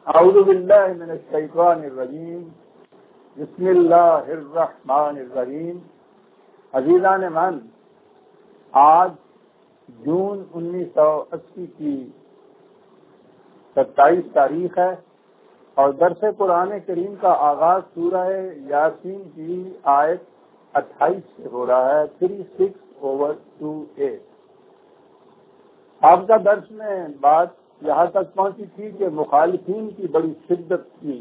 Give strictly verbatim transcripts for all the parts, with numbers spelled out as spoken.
اعوذ باللہ من الشیطان الرجیم، بسم اللہ الرحمن الرحیم۔ عزیزان من، آج جون انیس سو اسی کی ستائیس تاریخ ہے اور درس قرآن کریم کا آغاز سورہ یاسین کی آیت اٹھائیس سے ہو رہا ہے، three six over two eight. آپ کا درس میں بات یہاں تک پہنچی تھی کہ مخالفین کی بڑی شدت تھی،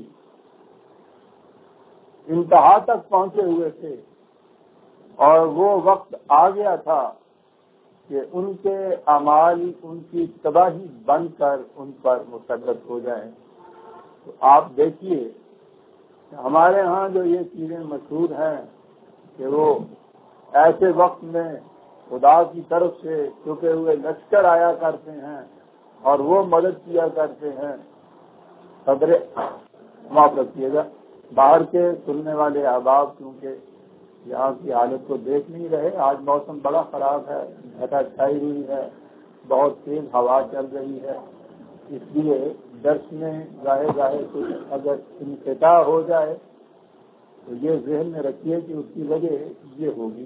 انتہا تک پہنچے ہوئے تھے، اور وہ وقت آ گیا تھا کہ ان کے اعمال ان کی تباہی بن کر ان پر مسلط ہو جائیں۔ تو آپ دیکھیے ہمارے ہاں جو یہ چیزیں مشہور ہیں کہ وہ ایسے وقت میں خدا کی طرف سے چھپے ہوئے لشکر آیا کرتے ہیں اور وہ مدد کیا کرتے ہیں۔ صدر معاف رکھیے گا، باہر کے سننے والے احباب کیونکہ یہاں کی حالت کو دیکھ نہیں رہے، آج موسم بڑا خراب ہے، گھٹا چھائی ہوئی ہے، بہت تیز ہوا چل رہی ہے، اس لیے درس میں گاہے گاہے کچھ اگر انقطاع ہو جائے تو یہ ذہن میں رکھیے کہ اس کی وجہ یہ ہوگی۔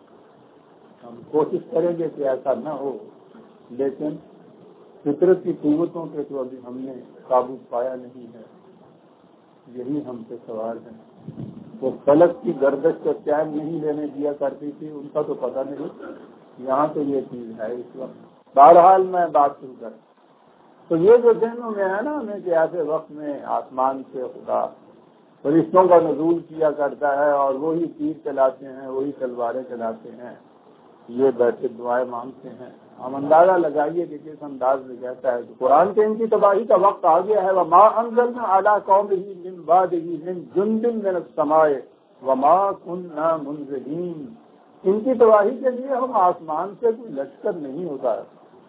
ہم کوشش کریں گے کہ ایسا نہ ہو، لیکن فطرت کی قوتوں کے تو ابھی ہم نے قابو پایا نہیں ہے، یہی ہم سے سوال ہے۔ وہ فلک کی گردش کو چین نہیں لینے دیا کرتی تھی، ان کا تو پتہ نہیں، یہاں تو یہ چیز ہے اس وقت۔ بہرحال میں بات شروع کروں تو یہ جو ذہنوں میں ہے نا ہمیں کہ ایسے وقت میں آسمان سے خدا فرشتوں کا نزول کیا کرتا ہے اور وہی تیر چلاتے ہیں، وہی تلواریں چلاتے ہیں، یہ بیٹھے دعائیں مانگتے ہیں۔ ہم اندازہ لگائیے کہ کس انداز میں کہتا ہے کہ قرآن کے ان کی تباہی کا وقت آ گیا ہے۔ وما انزلنا علی قومہ من بعدہ من جند من السماء وما كنا منزلین۔ ان کی تباہی کے لیے ہم آسمان سے کوئی لشکر نہیں اتارا،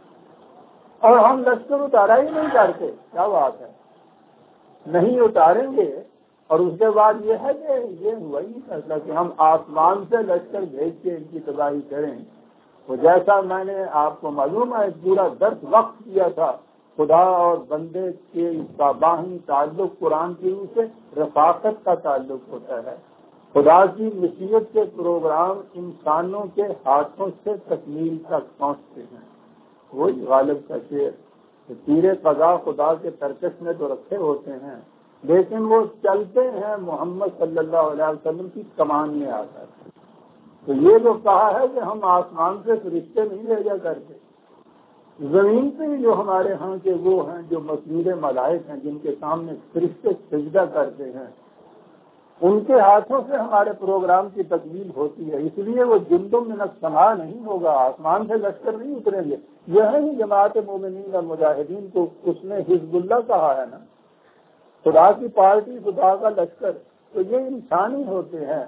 اور ہم لشکر اتارا ہی نہیں کرتے۔ کیا بات ہے، نہیں اتاریں گے۔ اور اس کے بعد یہ ہے کہ یہ ہوا ہی نہیں فیصلہ کہ ہم آسمان سے لشکر بھیج کے ان کی تباہی کریں۔ تو جیسا میں نے آپ کو معلوم ہے پورا درس وقت کیا تھا، خدا اور بندے کے اس کا باہمی تعلق قرآن کی روح سے رفاقت کا تعلق ہوتا ہے۔ خدا کی مشیت کے پروگرام انسانوں کے ہاتھوں سے تکمیل تک پہنچتے ہیں۔ وہی غالب کا شعر، تیر قضا خدا کے ترکش میں تو رکھے ہوتے ہیں لیکن وہ چلتے ہیں محمد صلی اللہ علیہ وسلم کی کمان میں آ کر۔ تو یہ جو کہا ہے کہ ہم آسمان سے فرشتے نہیں بھیجا کرتے، زمین پہ جو ہمارے ہاں کے وہ ہیں جو مسجود ملائک ہیں جن کے سامنے فرشتے سجدہ کرتے ہیں، ان کے ہاتھوں سے ہمارے پروگرام کی تکمیل ہوتی ہے۔ اس لیے وہ جندوں من السماء نہیں ہوگا، آسمان سے لشکر نہیں اتریں گے۔ یہ ہے جماعت مومنین اور مجاہدین کو اس نے حزب اللہ کہا ہے نا، خدا کی پارٹی، خدا کا لشکر، تو یہ انسان ہی ہوتے ہیں۔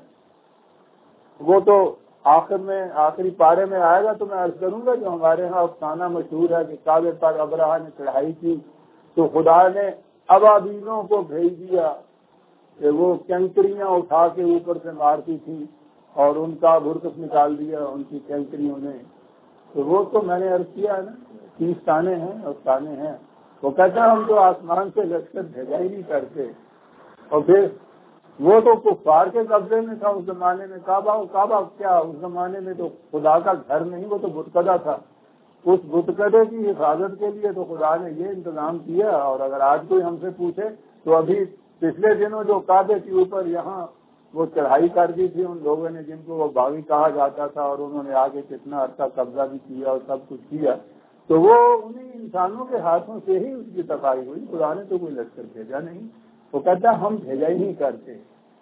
وہ تو آخر میں آخری پارے میں آئے گا تو میں عرض کروں گا، جو ہمارے ہاں افسانہ مشہور ہے کہ کعبے پر ابرہہ نے چڑھائی کی تو خدا نے ابابیلوں کو بھیج دیا کہ وہ کنکریاں اٹھا کے اوپر سے مارتی تھی اور ان کا برکس نکال دیا ان کی کنکریوں نے۔ تو وہ تو میں نے عرض کیا ہے نا، تیس تانے ہیں افسانے ہیں۔ وہ کہتا ہے ہم تو آسمان سے لشکر بھیجا ہی نہیں کرتے۔ اور پھر وہ تو کفار کے قبضے میں تھا اس زمانے میں، کعبہ کعبہ کیا اس زمانے میں تو خدا کا گھر نہیں، وہ تو بتکدہ تھا۔ اس بتکدے کی حفاظت کے لیے تو خدا نے یہ انتظام کیا۔ اور اگر آج کوئی ہم سے پوچھے تو ابھی پچھلے دنوں جو کعبے کے اوپر یہاں وہ چڑھائی کر دی تھی ان لوگوں نے جن کو وہ باغی کہا جاتا تھا، اور انہوں نے آگے کتنا عرصہ قبضہ بھی کیا اور سب کچھ کیا، تو وہ انہیں انسانوں کے ہاتھوں سے ہی اس کی تباہی ہوئی۔ خدا نے تو کوئی لشکر بھیجا نہیں۔ وہ کہتا ہم بھیجا ہی نہیں کرتے۔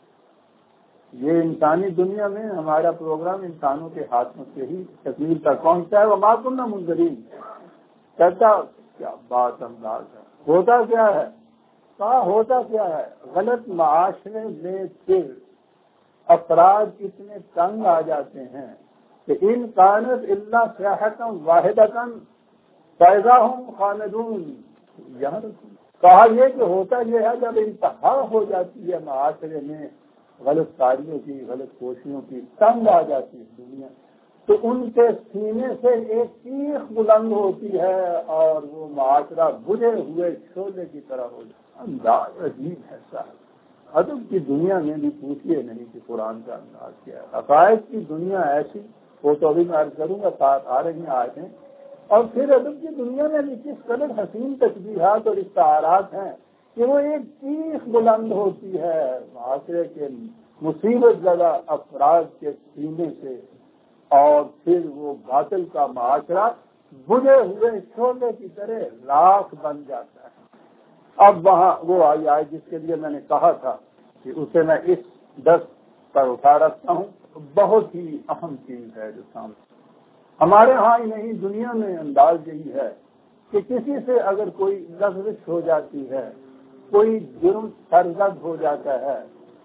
یہ انسانی دنیا میں ہمارا پروگرام انسانوں کے ہاتھوں سے ہی تکمیل تک پہنچتا ہے۔ وما كنا منذرین، کہتا کیا بات انداز ہے، ہوتا کیا ہے، کہا ہوتا کیا ہے، غلط معاشرے میں پھر افراد اتنے تنگ آ جاتے ہیں کہ ان کانت الا صیحۃ واحدۃ فاذا هم خامدون۔ یہاں کہا یہ کہ ہوتا یہ ہے جب انتہا ہو جاتی ہے معاشرے میں غلط کاریوں کی، غلط کوششوں کی، تنگ آ جاتی ہے دنیا، تو ان کے سینے سے ایک چیخ بلند ہوتی ہے اور وہ معاشرہ بجھے ہوئے شعلے کی طرح ہو جاتا ہے۔ انداز عجیب ہے صاحب. ادب کی دنیا میں بھی پوچھیے نہیں کہ قرآن کا انداز کیا ہے. عقائد کی دنیا ایسی، وہ تو ابھی میں عرض کروں گا، ساتھ آ رہی ہیں آیتیں. اور پھر ادب کی دنیا میں بھی کس قدر حسین تشبیہات اور استعارات ہیں کہ وہ ایک چیخ بلند ہوتی ہے معاشرے کے مصیبت زدہ افراد کے سینے سے، اور پھر وہ باطل کا معاشرہ بجھے ہوئے شعلے کی طرح راکھ بن جاتا ہے. اب وہاں وہ آئی آئے جس کے لیے میں نے کہا تھا کہ اسے میں اس دس پر اٹھا رکھتا ہوں. بہت ہی اہم چیز ہے جو سامنے ہمارے ہاں ہی نہیں دنیا میں انداز یہی ہے کہ کسی سے اگر کوئی لغزش ہو جاتی ہے، کوئی جرم سرزد ہو جاتا ہے،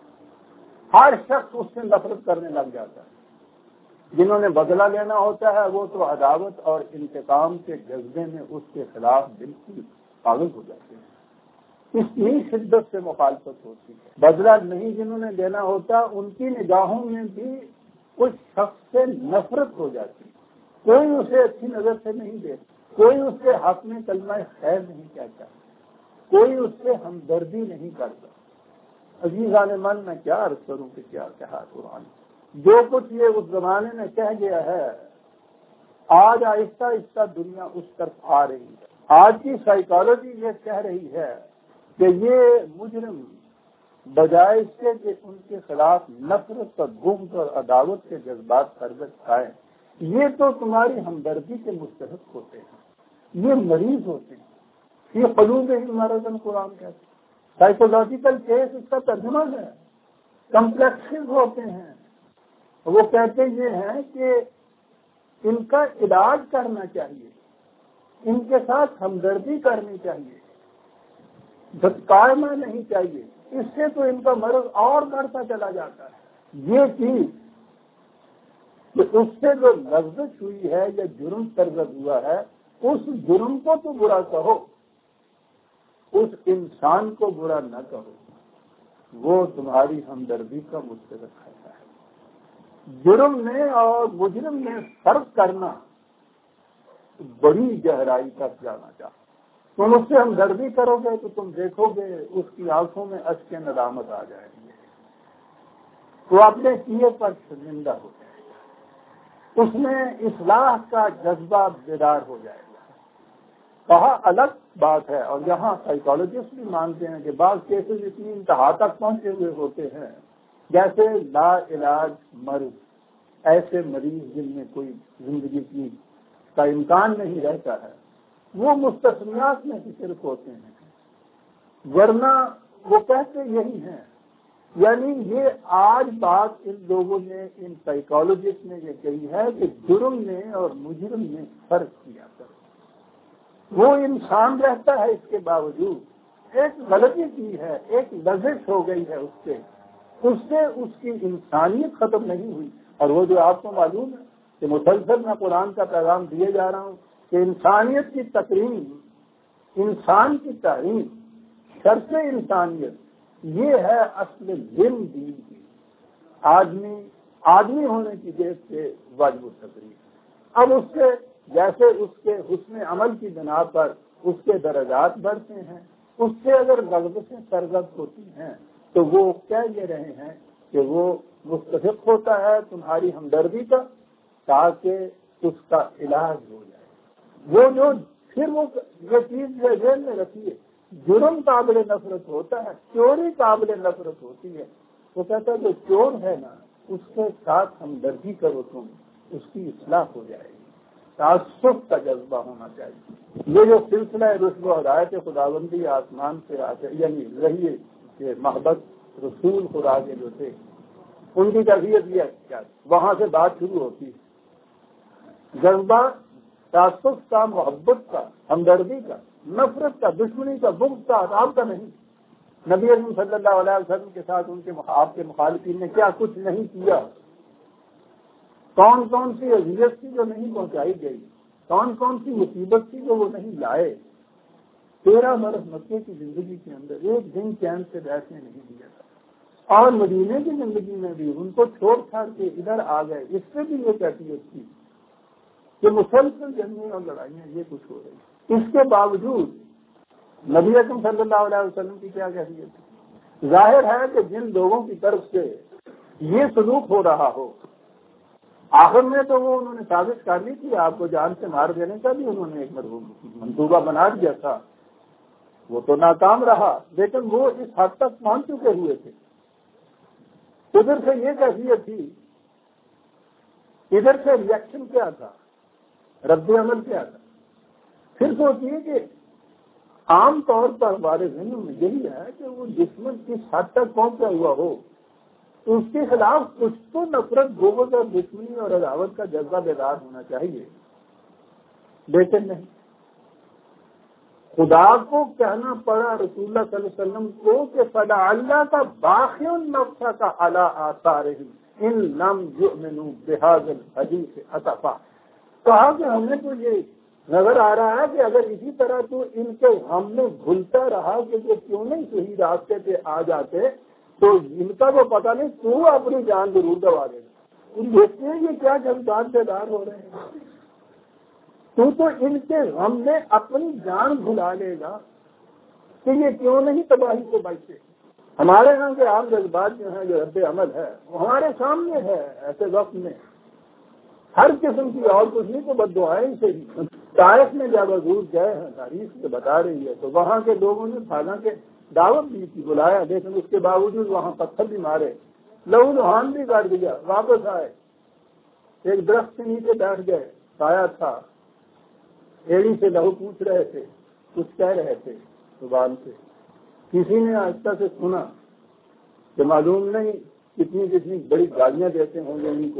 ہر شخص اس سے نفرت کرنے لگ جاتا ہے. جنہوں نے بدلہ لینا ہوتا ہے وہ تو عداوت اور انتقام کے جذبے میں اس کے خلاف بالکل پاگل ہو جاتے ہیں. اتنی شدت سے مخالفت ہوتی ہے. بدلہ نہیں جنہوں نے دینا ہوتا ان کی نگاہوں میں بھی اس شخص سے نفرت ہو جاتی ہے. کوئی اسے اچھی نظر سے نہیں دیتا، کوئی اس کے حق میں کلمہ خیر نہیں کہتا، کوئی اس سے ہمدردی نہیں کرتا. عزیزان من میں کیا عرض کروں کہ کیا کہا قرآن. جو کچھ یہ اس زمانے میں کہہ گیا ہے آج آہستہ آہستہ دنیا اس طرف آ رہی ہے. آج کی سائیکالوجی یہ کہہ رہی ہے کہ یہ مجرم بجائے اس کے کہ ان کے خلاف نفرت اور بغض اور عداوت کے جذبات سرگرم کرائیں، یہ تو تمہاری ہمدردی کے مستحق ہوتے ہیں، یہ مریض ہوتے ہیں. یہ قلوب مرض قرآن کہتے ہیں. سائیکولوجیکل کیس اس کا ترجمہ ہے. کمپلیکسز ہوتے ہیں. وہ کہتے یہ ہیں کہ ان کا علاج کرنا چاہیے، ان کے ساتھ ہمدردی کرنی چاہیے، دھتکارنا نہیں چاہیے. اس سے تو ان کا مرض اور بڑھتا چلا جاتا ہے. یہ چیز کہ اس سے جو لغزش ہوئی ہے یا جرم سرزد ہوا ہے اس جرم کو تو برا کہو، اس انسان کو برا نہ کہو، وہ تمہاری ہمدردی کا مستحق ہے. جرم میں اور مجرم میں فرق کرنا بڑی گہرائی تک جانا چاہتا. تم اس سے ہمدردی کرو گے تو تم دیکھو گے اس کی آنکھوں میں اشک ندامت آ جائیں گے، وہ اپنے کیے پر شرمندہ ہو جائے گا، اس میں اصلاح کا جذبہ بیدار ہو جائے گا. کہا الگ بات ہے، اور یہاں سائیکالوجسٹ بھی مانتے ہیں کہ بعض کیسز اتنی انتہا تک پہنچے ہوئے ہوتے ہیں جیسے لا علاج مرض، ایسے مریض جن میں کوئی زندگی کی کا امکان نہیں رہتا ہے، وہ مستثنیات میں صرف ہوتے ہیں، ورنہ وہ کہتے یہی ہیں. یعنی یہ آج بات ان لوگوں نے، ان سائیکالوجسٹ نے یہ کہی ہے کہ جرم میں اور مجرم میں فرق کیا کرو. وہ انسان رہتا ہے، اس کے باوجود ایک غلطی کی ہے، ایک لغزش ہو گئی ہے اس سے، اس سے اس کی انسانیت ختم نہیں ہوئی. اور وہ جو آپ کو معلوم ہے کہ مسلسل میں قرآن کا پیغام دیے جا رہا ہوں کہ انسانیت کی تقریم، انسان کی تعلیم، شرط انسانیت، یہ ہے اصل ذم دین کی. آدمی آدمی ہونے کی دیکھ سے واجب التقریم. اب اس سے جیسے اس کے حسن عمل کی بنا پر اس کے درجات بڑھتے ہیں، اس سے اگر لغزشیں سرزد ہوتی ہیں تو وہ کہہ یہ رہے ہیں کہ وہ مستحق ہوتا ہے تمہاری ہمدردی کا تاکہ اس کا علاج ہو جائے. وہ جو پھر وہ یہ چیز ذہن میں رکھیے، جرم قابل نفرت ہوتا ہے، چوری قابل نفرت ہوتی ہے. وہ کہتا ہے جو چور ہے نا اس کے ساتھ ہمدردی کرو، تم اس کی اصلاح ہو جائے گی. تعصب کا جذبہ ہونا چاہیے. یہ جو سلسلہ رشد و ہدایت خداوندی آسمان سے آتے، یعنی رہیے کہ محبت رسول خدا کے جو تھے ان کی تربیت یہ کیا، وہاں سے بات شروع ہوتی ہے. جذبہ تعصب کا، محبت کا، ہمدردی کا، نفرت کا، دشمنی کا، بغض کا، عذاب کا نہیں. نبی اکرم صلی اللہ علیہ وسلم کے ساتھ ان کے آپ کے مخالفین نے کیا کچھ نہیں کیا. کون کون سی اذیت تھی جو نہیں پہنچائی گئی، کون کون سی مصیبت تھی جو وہ نہیں لائے. تیرہ برس مکے کی زندگی کے اندر ایک دن چین سے بیٹھنے نہیں دیا تھا، اور مدینے کی زندگی میں بھی ان کو چھوڑ چھاڑ کے ادھر آ گئے. اس سے بھی یہ کیفیت تھی کہ مسلسل جنگیں اور لڑائیاں یہ کچھ ہو رہی. اس کے باوجود نبی اکرم صلی اللہ علیہ وسلم کی کیا کیفیت ہے؟ ظاہر ہے کہ جن لوگوں کی طرف سے یہ سلوک ہو رہا ہو، آخر میں تو وہ انہوں نے ثابت کر لی تھی، آپ کو جان سے مار دینے کا بھی انہوں نے ایک منصوبہ بنا دیا تھا، وہ تو ناکام رہا، لیکن وہ اس حد تک پہنچ چکے ہوئے تھے۔ ادھر سے یہ کیفیت تھی، ادھر سے ریئیکشن کیا تھا، رد عمل کیا تھا۔ پھر سوچیے کہ عام طور پر ہمارے ذہنوں میں یہی ہے کہ وہ دشمن کس حد تک پہنچا ہوا ہو تو اس کے خلاف کچھ تو نفرت، بغض اور دشمنی اور عداوت کا جذبہ بیدار ہونا چاہیے، لیکن نہیں۔ خدا کو کہنا پڑا رسول اللہ صلی اللہ علیہ وسلم کو کہ فلا اللہ کا باقی النفس کا علی آثارہم ان لم یؤمنوا بہذا الحدیث اسفا، کہا کہ ہم نے تو یہ نظر آ رہا ہے کہ اگر اسی طرح تو ان کے ہم نے بھولتا رہا کہ یہ کیوں نہیں صحیح راستے پہ آ جاتے تو ان کا تو پتہ نہیں تو اپنی جان ضرور گوا دے گا۔ ان دیکھتے ہیں یہ کیا جذبات بیدار ہو رہے ہیں، تو تو ان کے غم میں اپنی جان بھلا لے گا کہ یہ کیوں نہیں تباہی کو بچتے۔ ہمارے یہاں کے عام جذبات جو ہیں، جو رد عمل ہے، وہ ہمارے سامنے ہے۔ ایسے وقت میں ہر قسم کی اور کچھ نہیں تو بد دعائیں سے ہی۔ طائف میں جب حضور گئے ہیں، تاریخ سے بتا رہی ہے، تو وہاں کے لوگوں نے حالانکہ دعوت دی تھی، بلایا، لیکن اس کے باوجود وہاں پتھر بھی مارے، لہو لہان بھی کر دیا، واپس آئے، ایک درخت کے نیچے بیٹھ گئے، سایہ تھا، ایڑی سے لہو پوچھ رہے تھے، کچھ کہہ رہے تھے زبان سے۔ کسی نے آہستہ سے سنا کہ معلوم نہیں کتنی کتنی بڑی گالیاں دیتے ہوں گے ان کو،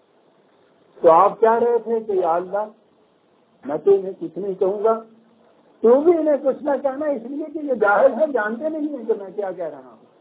تو آپ کہہ رہے تھے کہ یا اللہ میں تو انہیں کچھ نہیں کہوں گا، تو بھی انہیں کچھ نہ کہنا، اس لیے کہ یہ جاہل ہے، جانتے نہیں ہیں کہ میں کیا کہہ رہا ہوں۔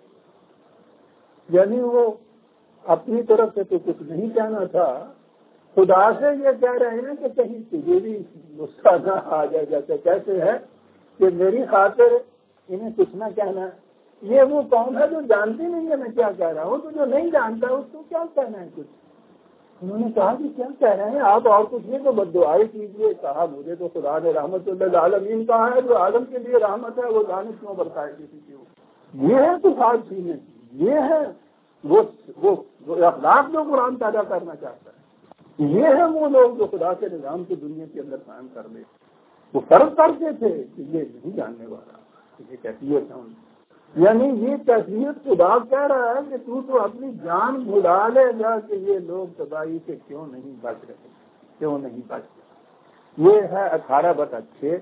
یعنی وہ اپنی طرف سے تو کچھ نہیں کہنا تھا، خدا سے یہ کہہ رہے ہیں کہ کہیں تجھے بھی غصہ نہ آ جائے، جیسے کہتے ہیں کہ میری خاطر انہیں کچھ نہ کہنا۔ یہ وہ قوم ہے جو جانتی نہیں ہے میں کیا کہہ رہا ہوں، تو جو نہیں جانتا اس کو کیا کہنا ہے کچھ۔ انہوں نے کہا کہ کیا کہہ رہے ہیں آپ، اور کچھ نہیں تو بد دعائی کیجیے۔ کہا مجھے تو خدا نے رحمت للعالمین کہا ہے، جو عالم کے لیے رحمت ہے وہ لعنت کیوں برسائے کسی کے اوپر۔ یہ ہے تو خاص چیزیں، یہ ہے وہ وہ اخلاق جو قرآن پیدا کرنا چاہتا ہے، یہ ہے وہ لوگ جو خدا کے نظام کی دنیا کے اندر قائم کر دے۔ وہ فرض کرتے تھے کہ یہ نہیں جاننے والا، یہ کیفیت ہے ان کی۔ یعنی یہ کیفیت خدا کہہ رہا ہے کہ تو تو اپنی جان بھلا لے گا کہ یہ لوگ تباہی سے کیوں نہیں بچ رہے، کیوں نہیں بچ رہے۔ یہ ہے اٹھارہ بٹا چھ،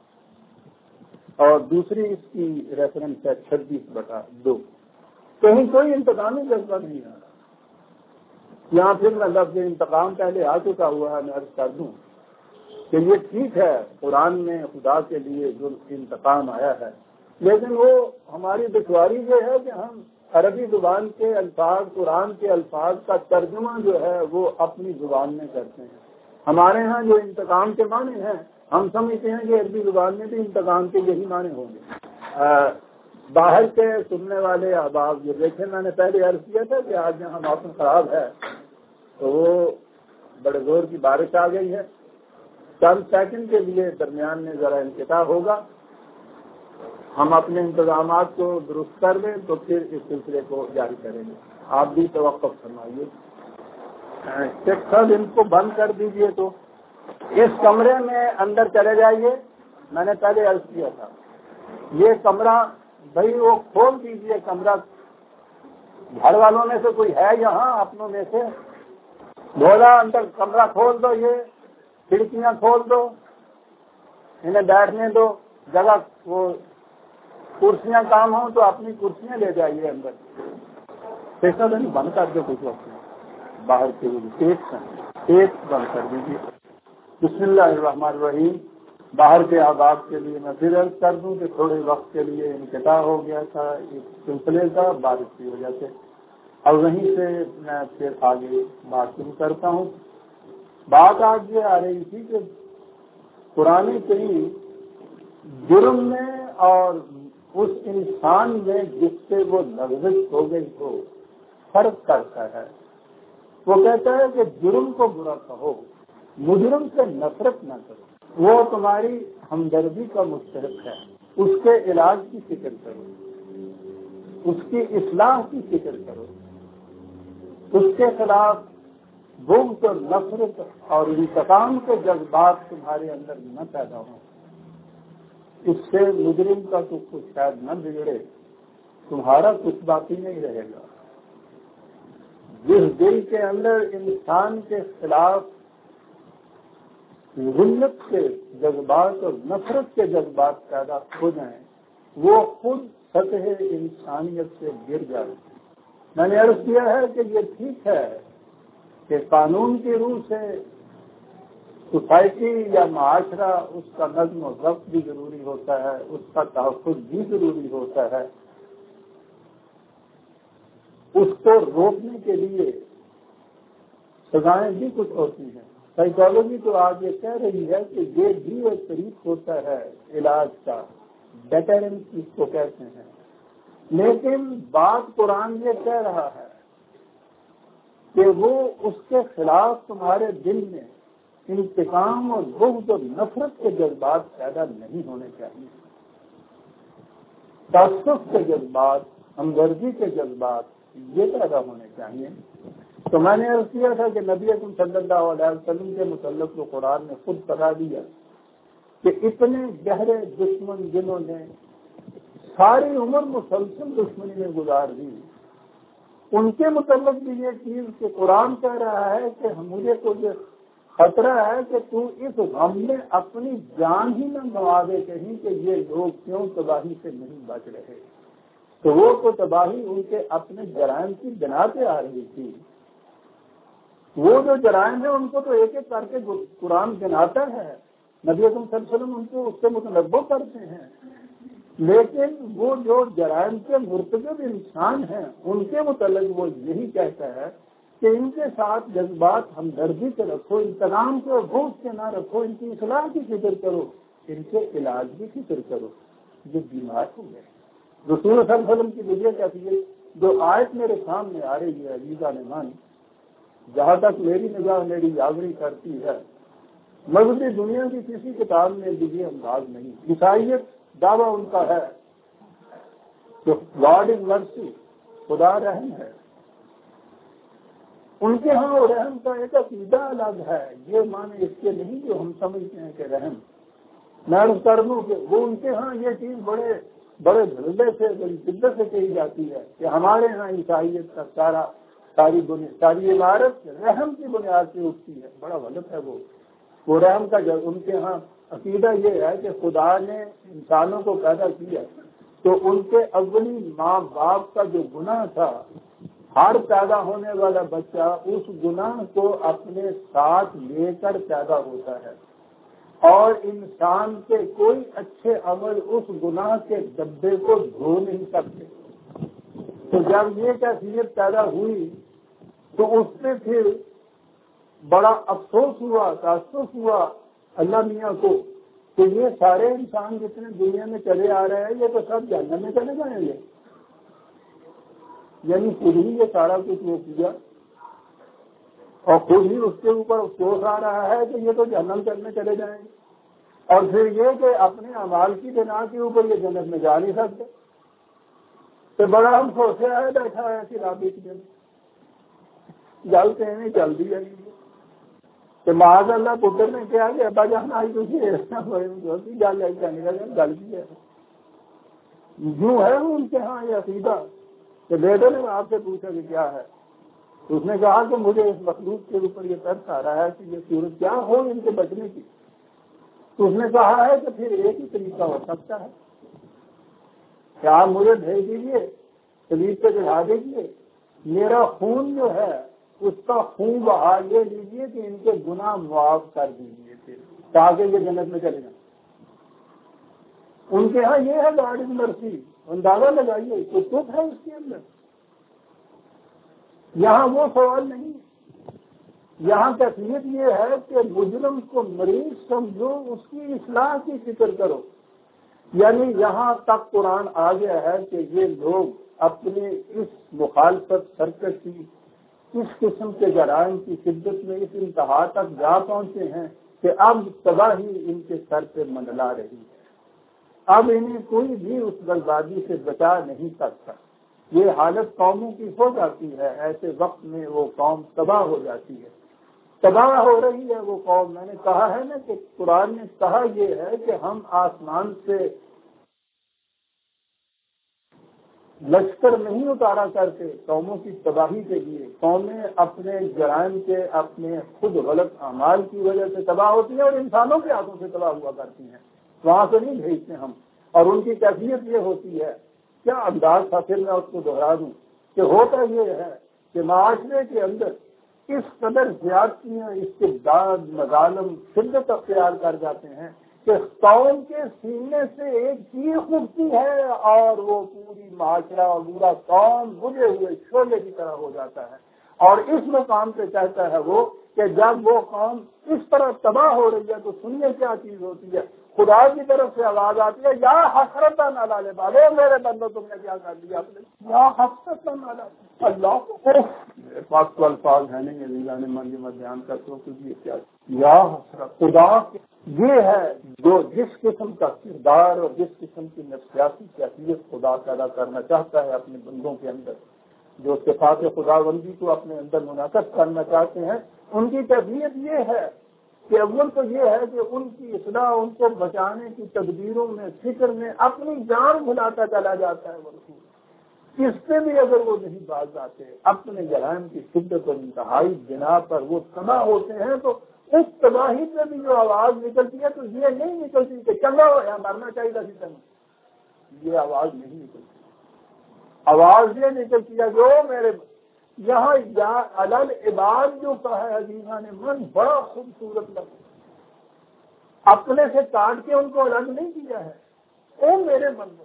اور دوسری اس کی ریفرنس ہے چھبیس بٹا دو۔ کہیں کوئی انتقامی جذبہ نہیں آ رہا۔ یہاں پھر میں لفظ انتقام پہلے آ چکا ہوا ہے، میں عرض کر دوں کہ یہ ٹھیک ہے قرآن میں خدا کے لیے جو انتقام آیا ہے، لیکن وہ ہماری دشواری یہ ہے کہ ہم عربی زبان کے الفاظ، قرآن کے الفاظ کا ترجمہ جو ہے وہ اپنی زبان میں کرتے ہیں۔ ہمارے ہاں جو انتقام کے معنی ہیں ہم سمجھتے ہیں کہ عربی زبان میں بھی انتقام کے یہی معنی ہوں گے۔ باہر کے سننے والے احباب جو دیکھیں، میں نے پہلے عرض کیا تھا کہ آج یہاں موسم خراب ہے تو وہ بڑے زور کی بارش آ گئی ہے، چند سیکنڈ کے لیے درمیان میں ذرا انقطاع ہوگا، ہم اپنے انتظامات کو درست کر لیں تو پھر اس سلسلے کو جاری کریں گے۔ آپ بھی توقف فرمائیے، شیخ صاحب ان کو بند کر دیجئے، تو اس کمرے میں اندر چلے جائیے۔ میں نے پہلے عرض کیا تھا یہ کمرہ بھائی وہ کھول دیجئے، کمرہ گھر والوں میں سے کوئی ہے یہاں اپنوں میں سے؟ بولا اندر کمرہ کھول دو، یہ کھڑکیاں کھول دو، انہیں بیٹھنے دو، جگہ وہ کرسیاں کام ہوں تو اپنی کرسیاں لے جائیے اندر۔ پیسہ نہیں بند کر دو کچھ وقت میں، باہر کے ایک بند کر دیجیے۔ بسم اللہ الرحمن الرحیم۔ باہر کے احباب کے لیے میں پھر عرض کر دوں کہ تھوڑے وقت کے لیے انقطاع ہو گیا تھا اس سلسلے کا بارش کی وجہ سے، اور وہیں سے میں پھر آگے بات شروع کرتا ہوں۔ بات آج یہ آ رہی تھی کہ قرآن کریم جرم میں اور اس انسان میں جس سے وہ لغزش ہو گئی ہو فرق کرتا ہے۔ وہ کہتا ہے کہ جرم کو برا کہو، مجرم سے نفرت نہ کرو، وہ تمہاری ہمدردی کا مستحق ہے۔ اس کے علاج کی فکر کرو، اس کی اصلاح کی فکر کرو، اس کے خلاف بغض اور نفرت اور انتقام کے جذبات تمہارے اندر نہ پیدا ہوں۔ اس سے مجرم کا تو کچھ شاید نہ بگڑے، تمہارا کچھ باقی نہیں رہے گا۔ جس دل کے اندر انسان کے خلاف ذلت کے جذبات اور نفرت کے جذبات پیدا ہو جائیں، وہ خود سطح انسانیت سے گر جائے۔ میں نے عرض کیا ہے کہ یہ ٹھیک ہے کہ قانون کی روح سے سوسائٹی یا معاشرہ، اس کا نظم و ضبط بھی ضروری ہوتا ہے، اس کا تحفظ بھی ضروری ہوتا ہے، اس کو روکنے کے لیے سزائیں بھی کچھ ہوتی ہیں۔ سائیکالوجی تو آج یہ کہہ رہی ہے کہ یہ بھی ایک طریق ہوتا ہے علاج کا، ڈیٹرنس اس کو کہتے ہیں، لیکن بات قرآن یہ کہہ رہا ہے کہ وہ اس کے خلاف تمہارے دل میں انتقام اور بغض اور نفرت کے جذبات پیدا نہیں ہونے چاہیے، تعصب کے جذبات، ہمدردی کے جذبات یہ پیدا ہونے چاہیے۔ تو میں نے عرض کیا تھا کہ نبی اکرم صلی اللہ علیہ وسلم کے متعلق تو قرآن نے خود بتا دیا کہ اتنے گہرے دشمن جنہوں نے ساری عمر مسلسل دشمنی میں گزار دی، ان کے متعلق بھی یہ چیز کہ قرآن کہہ رہا ہے کہ مجھے تو یہ خطرہ ہے کہ تو اس غم میں اپنی جان ہی نہ گنوا دے کہیں کہ یہ لوگ کیوں تباہی سے نہیں بچ رہے۔ تو وہ تو تباہی ان کے اپنے جرائم کی بنا پہ آ رہی تھی۔ وہ جو جرائم ہیں ان کو تو ایک ایک کر کے قرآن گناتا ہے، نبی اکرم صلی اللہ علیہ وسلم ان کو اس سے متنبع کرتے ہیں، لیکن وہ جو جرائم کے مرتکب انسان ہیں ان کے متعلق وہ یہی کہتا ہے کہ ان کے ساتھ جذبات ہمدردی کے رکھو، انتقام کے اور بغض کے نہ رکھو، ان کی اصلاح کی فکر کرو، ان کے علاج کی فکر کرو۔ یہ بیمار ہو گئے۔ رسول صلی اللہ علیہ وسلم کی وجہ کیا تھی؟ جو آیت میرے سامنے آ رہی ہے عزیزان مان، جہاں تک میری نگاہ میری یاوری کرتی ہے، مذہبی دنیا کی کسی کتاب میں بھی یہ انداز نہیں۔ عیسائیت دعویٰ ان کا ہے کہ گاڈ از مرسی، خدا رحم ہے، ان کے ہاں رحم کا ایک عقیدہ الگ ہے، یہ معنی اس کے نہیں جو ہم سمجھتے ہیں کہ رحم۔ میں عرض کر دوں کہ وہ ان کے ہاں یہ چیز بڑے بڑے دھڑے سے بڑی شدت سے کہی جاتی ہے کہ ہمارے ہاں عیسائیت کا سارا ساری بنیاد ساری عمارت رحم کی بنیاد سے اٹھتی ہے۔ بڑا غلط ہے وہ وہ رحم کا جو ان کے ہاں عقیدہ یہ ہے کہ خدا نے انسانوں کو پیدا کیا تو ان کے اولی ماں باپ کا جو گناہ تھا، ہر پیدا ہونے والا بچہ اس گناہ کو اپنے ساتھ لے کر پیدا ہوتا ہے، اور انسان کے کوئی اچھے عمل اس گناہ کے ڈبے کو دھو نہیں سکتے۔ تو جب یہ کیفیت پیدا ہوئی تو اس میں پھر بڑا افسوس ہوا، تاسف ہوا اللہ میاں کو کہ یہ سارے انسان جتنے دنیا میں چلے آ رہے ہیں یہ تو سب جہنم میں چلے جائیں گے۔ یعنی خود ہی یہ سارا کچھ وہ کیا اور خود ہی اس کے اوپر افسوس آ رہا ہے کہ یہ تو جہنم چلنے چلے جائیں گے، اور پھر یہ کہ اپنے اعمال کی بنا کے اوپر یہ جنت میں جا نہیں سکتے۔ تو بڑا ہم سوچے آئے بیٹھا ہے کہ رابطے کی جن جلتے ہیں چل دی ہے تو معاذ اللہ پتر نے کیا کہ ابا جان آئی تھی گل گل کی ہے یوں ہے ان کے ہاں یہ عقیدہ کہ بیٹے نے آپ سے پوچھا کہ کیا ہے، تو اس نے کہا کہ مجھے اس مخلوق کے اوپر یہ ترس آ رہا ہے کہ یہ صورت کیا ہو ان کے بچنے کی۔ تو اس نے کہا ہے کہ پھر ایک ہی طریقہ ہو سکتا ہے کہ آپ مجھے بھیج دیجیے، سلیب پہ چڑھا دیجیے، میرا خون جو ہے اس کا خون بہا یہ لیجیے کہ ان کے گناہ معاف کر دیجیے پھر تاکہ یہ جنت میں چلے جائیں۔ ان کے ہاں یہ ہے گاڈ از مرسی، اندازہ لگائیے تو تب ہے اس کے اندر۔ یہاں وہ سوال نہیں، یہاں کیفیت یہ ہے کہ مجرم کو مریض سمجھو، اس کی اصلاح کی فکر کرو۔ یعنی یہاں تک قرآن آ گیا ہے کہ یہ لوگ اپنے اس مخالفت سرکشی اس قسم کے جرائم کی شدت میں اس انتہا تک جا پہنچے ہیں کہ اب تباہی ان کے سر پہ منڈلا رہی ہے، اب انہیں کوئی بھی اس بربادی سے بچا نہیں سکتا. یہ حالت قوموں کی ہو جاتی ہے، ایسے وقت میں وہ قوم تباہ ہو جاتی ہے. تباہ ہو رہی ہے وہ قوم. میں نے کہا ہے نا کہ قرآن نے کہا یہ ہے کہ ہم آسمان سے لشکر نہیں اتارا کرتے قوموں کی تباہی کے لیے. قومیں اپنے جرائم کے، اپنے خود غلط اعمال کی وجہ سے تباہ ہوتی ہیں اور انسانوں کے ہاتھوں سے تباہ ہوا کرتی ہیں. وہاں سے نہیں بھیجتے ہم. اور ان کی کیفیت یہ ہوتی ہے، کیا انداز تھا، پھر میں اس کو دوہرا دوں کہ ہوتا یہ ہے کہ معاشرے کے اندر اس قدر زیادتیاں، استبداد، مظالم شدت اختیار کر جاتے ہیں کہ قوم کے سینے سے ایک چیخ اٹھتی ہے اور وہ پوری معاشرہ اور پورا قوم بجھے ہوئے شعلے کی طرح ہو جاتا ہے. اور اس مقام پہ کہتا ہے وہ کہ جب وہ قوم اس طرح تباہ ہو رہی ہے تو سنیے کیا چیز ہوتی ہے. خدا کی طرف سے آواز آتی ہے، یا حسرتاً علی العباد، میرے بندو تم نے کیا کر دیا اپنے، یا حسرتاً علی اللہ کو. میرے پاس تو الفاظ ہے نہیں، عزیزان من میں بیان کرتا ہوں کہ یہ کیا، یا حسرت. خدا یہ ہے جو جس قسم کا کردار اور جس قسم کی نفسیاتی کیفیت خدا پیدا کرنا چاہتا ہے اپنے بندوں کے اندر، جو صفات خداوندی کو اپنے اندر منعقد کرنا چاہتے ہیں، ان کی کیفیت یہ ہے کہ اول تو یہ ہے کہ ان کی اصلاح، ان کو بچانے کی تدبیروں میں، فکر میں اپنی جان بھلاتا چلا جاتا ہے. وہ اس سے بھی اگر وہ نہیں باز آتے، اپنے جرائم کی شدت اور انتہائی بنا پر وہ تباہ ہوتے ہیں، تو اس تباہی سے بھی جو آواز نکلتی ہے تو یہ نہیں نکلتی کہ چنگا ہو یا مرنا چاہیے تھا سسٹم. یہ آواز نہیں نکلتی. آواز یہ نکلتی ہے جو میرے یہاں یا علل عباد جو کہا ہے عزیزان من، بڑا خوبصورت لفظ. اپنے سے کاٹ کے ان کو الگ نہیں کیا ہے. او میرے بندو،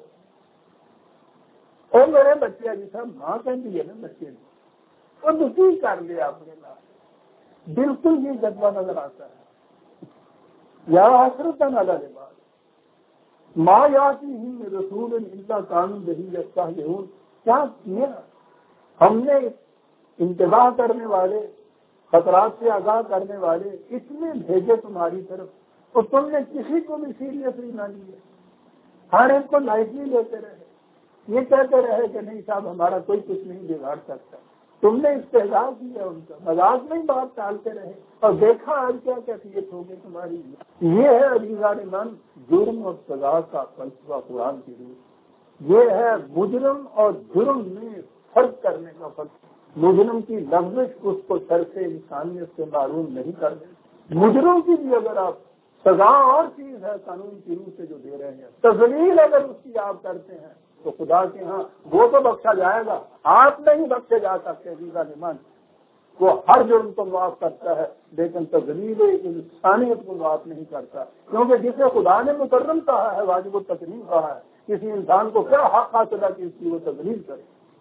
او میرے بچے، جیسا ماں کہتی ہے نا بچے نے، وہ دکھی کر لیا اپنے نام. بالکل یہ جذبہ نظر آتا ہے. یا حسرتاً علی العباد ما یاتیہم من رسول الا کانوا بہ یستہزئون. کیا کیا ہم نے انتباہ کرنے والے، خطرات سے آگاہ کرنے والے اتنے بھیجے تمہاری طرف، اور تم نے کسی کو بھی سیریسلی نہ لیا، ہر ایک کو لائٹلی لیتے رہے. یہ کہتے رہے کہ نہیں صاحب ہمارا کوئی کچھ نہیں بگاڑ سکتا. تم نے استہزاء کیا ان کا، مذاق میں ہی بات ٹالتے رہے، اور دیکھا آج کیا کیفیت ہوگی تمہاری. یہ ہے عزیزان من جرم اور سزا کا فلسفہ قرآن کی روح. یہ ہے مجرم اور جرم میں فرق کرنے کا فلسفہ. مجرم کی لفظ اس کو سر سے انسانیت سے معلوم نہیں کر دیں. مجرم کی بھی اگر آپ سزا اور چیز ہے قانون کی روح سے جو دے رہے ہیں، تذلیل اگر اس کی آپ کرتے ہیں تو خدا کے ہاں وہ تو بخشا جائے گا، آپ نہیں بخشے جا سکتے. عزیزان من وہ ہر جرم کو معاف کرتا ہے لیکن تذلیل انسانیت کو معاف نہیں کرتا، کیونکہ جسے خدا نے مکرم کہا ہے، واجب التکریم کہا ہے، کسی انسان کو کیا حق حاصل ہے کہ اس کی وہ تذلیل کرے.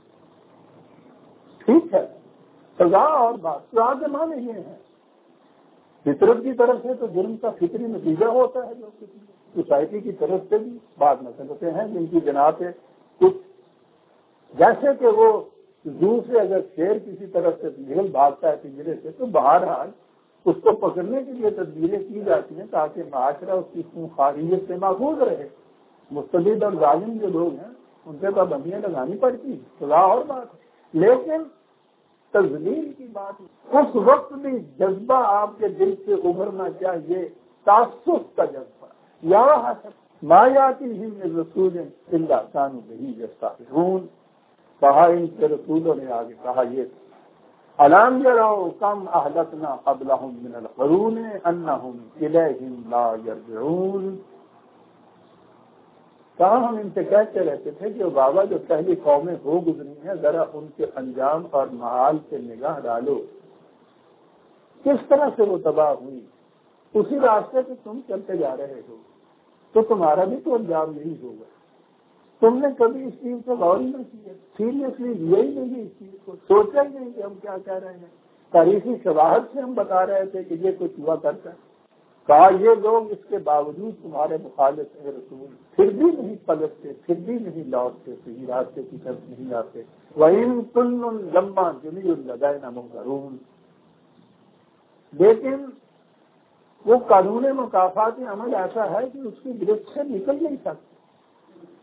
ٹھیک ہے، سزا اور بات سزا کے معنی یہ ہے فطرت کی طرف سے تو جرم کا فطری نتیجہ ہوتا ہے، جو سوسائٹی کی طرف سے بھی بعض مسئلے ہیں جن کی بنا پہ کچھ، جیسے کہ وہ زو سے اگر شیر کسی طرف سے نکل بھاگتا ہے پنجرے سے تو بہرحال اس کو پکڑنے کے لیے تدبیریں کی جاتی ہیں تاکہ معاشرہ اس کی خونخواریت سے محفوظ رہے. مستبد اور ظالم جو لوگ ہیں ان سے پابندیاں لگانی پڑتی ہیں، سزا اور بات ہے. لیکن تذلیل کی بات اس وقت بھی جذبہ آپ کے دل سے ابھرنا چاہیے، تعصب کا جذبہ. یا ما یاتیہم من رسول الا کانوا بہ یستہزئون. کہا ان کے رسولوں نے آگے کہا یہ الم یروا کم اہلکنا قبلہم من القرون انہم الیہم لا یرجعون. کہا ہم ان سے کہتے رہتے تھے کہ بابا جو پہلی قومیں ہو گزری ہیں ذرا ان کے انجام اور محال سے نگاہ ڈالو، کس طرح سے وہ تباہ ہوئی. اسی راستے سے تم چلتے جا رہے ہو تو تمہارا بھی تو انجام نہیں ہوگا. تم نے کبھی اس چیز کو غور ہی نہ کیا، سیریسلی لیا ہی نہیں اس چیز کو، سوچا ہی نہیں کہ ہم کیا کہہ رہے ہیں. تاریخی شواہد سے ہم بتا رہے تھے کہ یہ کچھ ہوا کرتا ہے. کہا یہ لوگ اس کے باوجود تمہارے مخالف ہیں رسول، پھر بھی نہیں پلٹتے، پھر بھی نہیں لوٹتے، صحیح راستے کی طرف نہیں آتے. وَإِن كُلٌّ لَمَّا جَمِيعٌ لَدَيْنَا مُحْضَرُونَ. لیکن وہ قانون مکافات عمل ایسا ہے کہ اس کی گرفت سے نکل نہیں سکتے.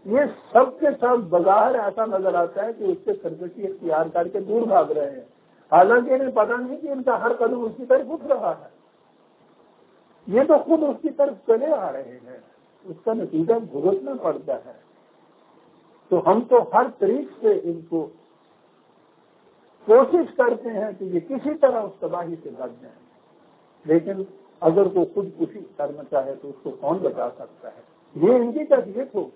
یہ سب کے سب بظاہر ایسا نظر آتا ہے کہ اس سے سرکشی اختیار کر کے دور بھاگ رہے ہیں، حالانکہ انہیں پتہ نہیں کہ ان کا ہر قدم اس کی طرف اٹھ رہا ہے، یہ تو خود اس کی طرف چلے آ رہے ہیں، اس کا نتیجہ بھگتنا پڑتا ہے۔ تو ہم تو ہر طریق سے ان کو کوشش کرتے ہیں کہ یہ کسی طرح اس تباہی سے بچ جائیں، لیکن اگر کوئی خود کشی کرنا چاہے تو اس کو کون بچا سکتا ہے؟ یہ ان کی کیفیت ہوگی۔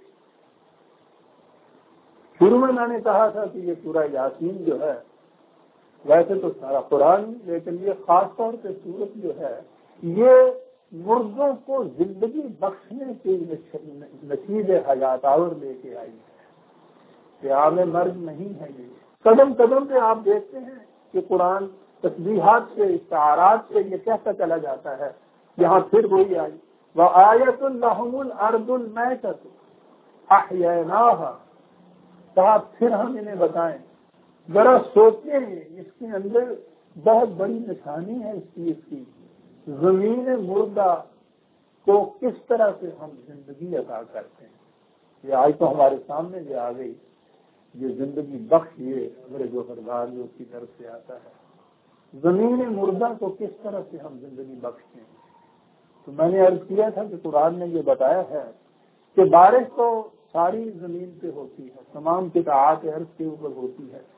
شروع میں میں نے کہا تھا کہ یہ سورہ یاسین جو ہے ویسے تو سارا قرآن، لیکن یہ خاص طور پہ سورت جو ہے یہ مردوں کو زندگی بخشنے کے نشیب حیات آور لے کے آئی ہے، کہ عام مرگ نہیں ہے۔ یہ قدم قدم پہ آپ دیکھتے ہیں کہ قرآن تسبیحات سے، استعارات سے یہ کہتا چلا جاتا ہے، یہاں پھر وہی آئی وَآیَةٌ لَهُمُ الْأَرْضُ الْمَيْتَةُ أَحْيَيْنَاهَا، کہا پھر ہم انہیں بتائیں، ذرا سوچیں، اس کے اندر بہت بڑی نشانی ہے اس چیز کی، زمین مردہ کو کس طرح سے ہم زندگی عطا کرتے ہیں۔ یہ آج تو ہمارے سامنے جو آ گئی، یہ زندگی بخش، یہ میرے جوہردار جو اس کی طرف سے آتا ہے، زمین مردہ کو کس طرح سے ہم زندگی بخشتے ہیں۔ تو میں نے عرض کیا تھا کہ قرآن نے یہ بتایا ہے کہ بارش تو ساری زمین پہ ہوتی ہے، تمام قطعات ارض کے اوپر ہوتی ہے،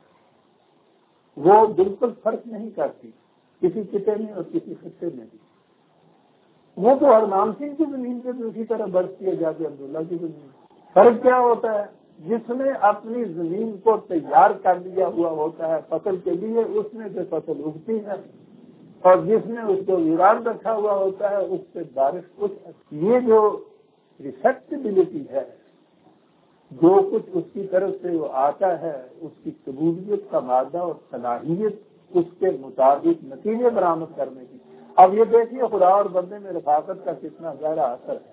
وہ بالکل فرق نہیں کرتی کسی خطے میں اور کسی خطے میں بھی۔ وہ تو ہرنام سنگھ کی زمین پہ بھی اسی طرح برستی ہے جا کے عبداللہ کی زمین۔ فرق کیا ہوتا ہے؟ جس نے اپنی زمین کو تیار کر لیا ہوا ہوتا ہے فصل کے لیے، اس میں سے فصل اگتی ہے، اور جس نے اس کو ویران رکھا ہوا ہوتا ہے اس سے بارش کچھ۔ یہ جو ریسپٹیبلٹی ہے، جو کچھ اس کی طرف سے وہ آتا ہے، اس کی قبولیت کا مادہ اور صلاحیت اس کے مطابق نتیجے برآمد کرنے کی۔ اب یہ دیکھیے خدا اور بندے میں رفاقت کا کتنا گہرا اثر ہے۔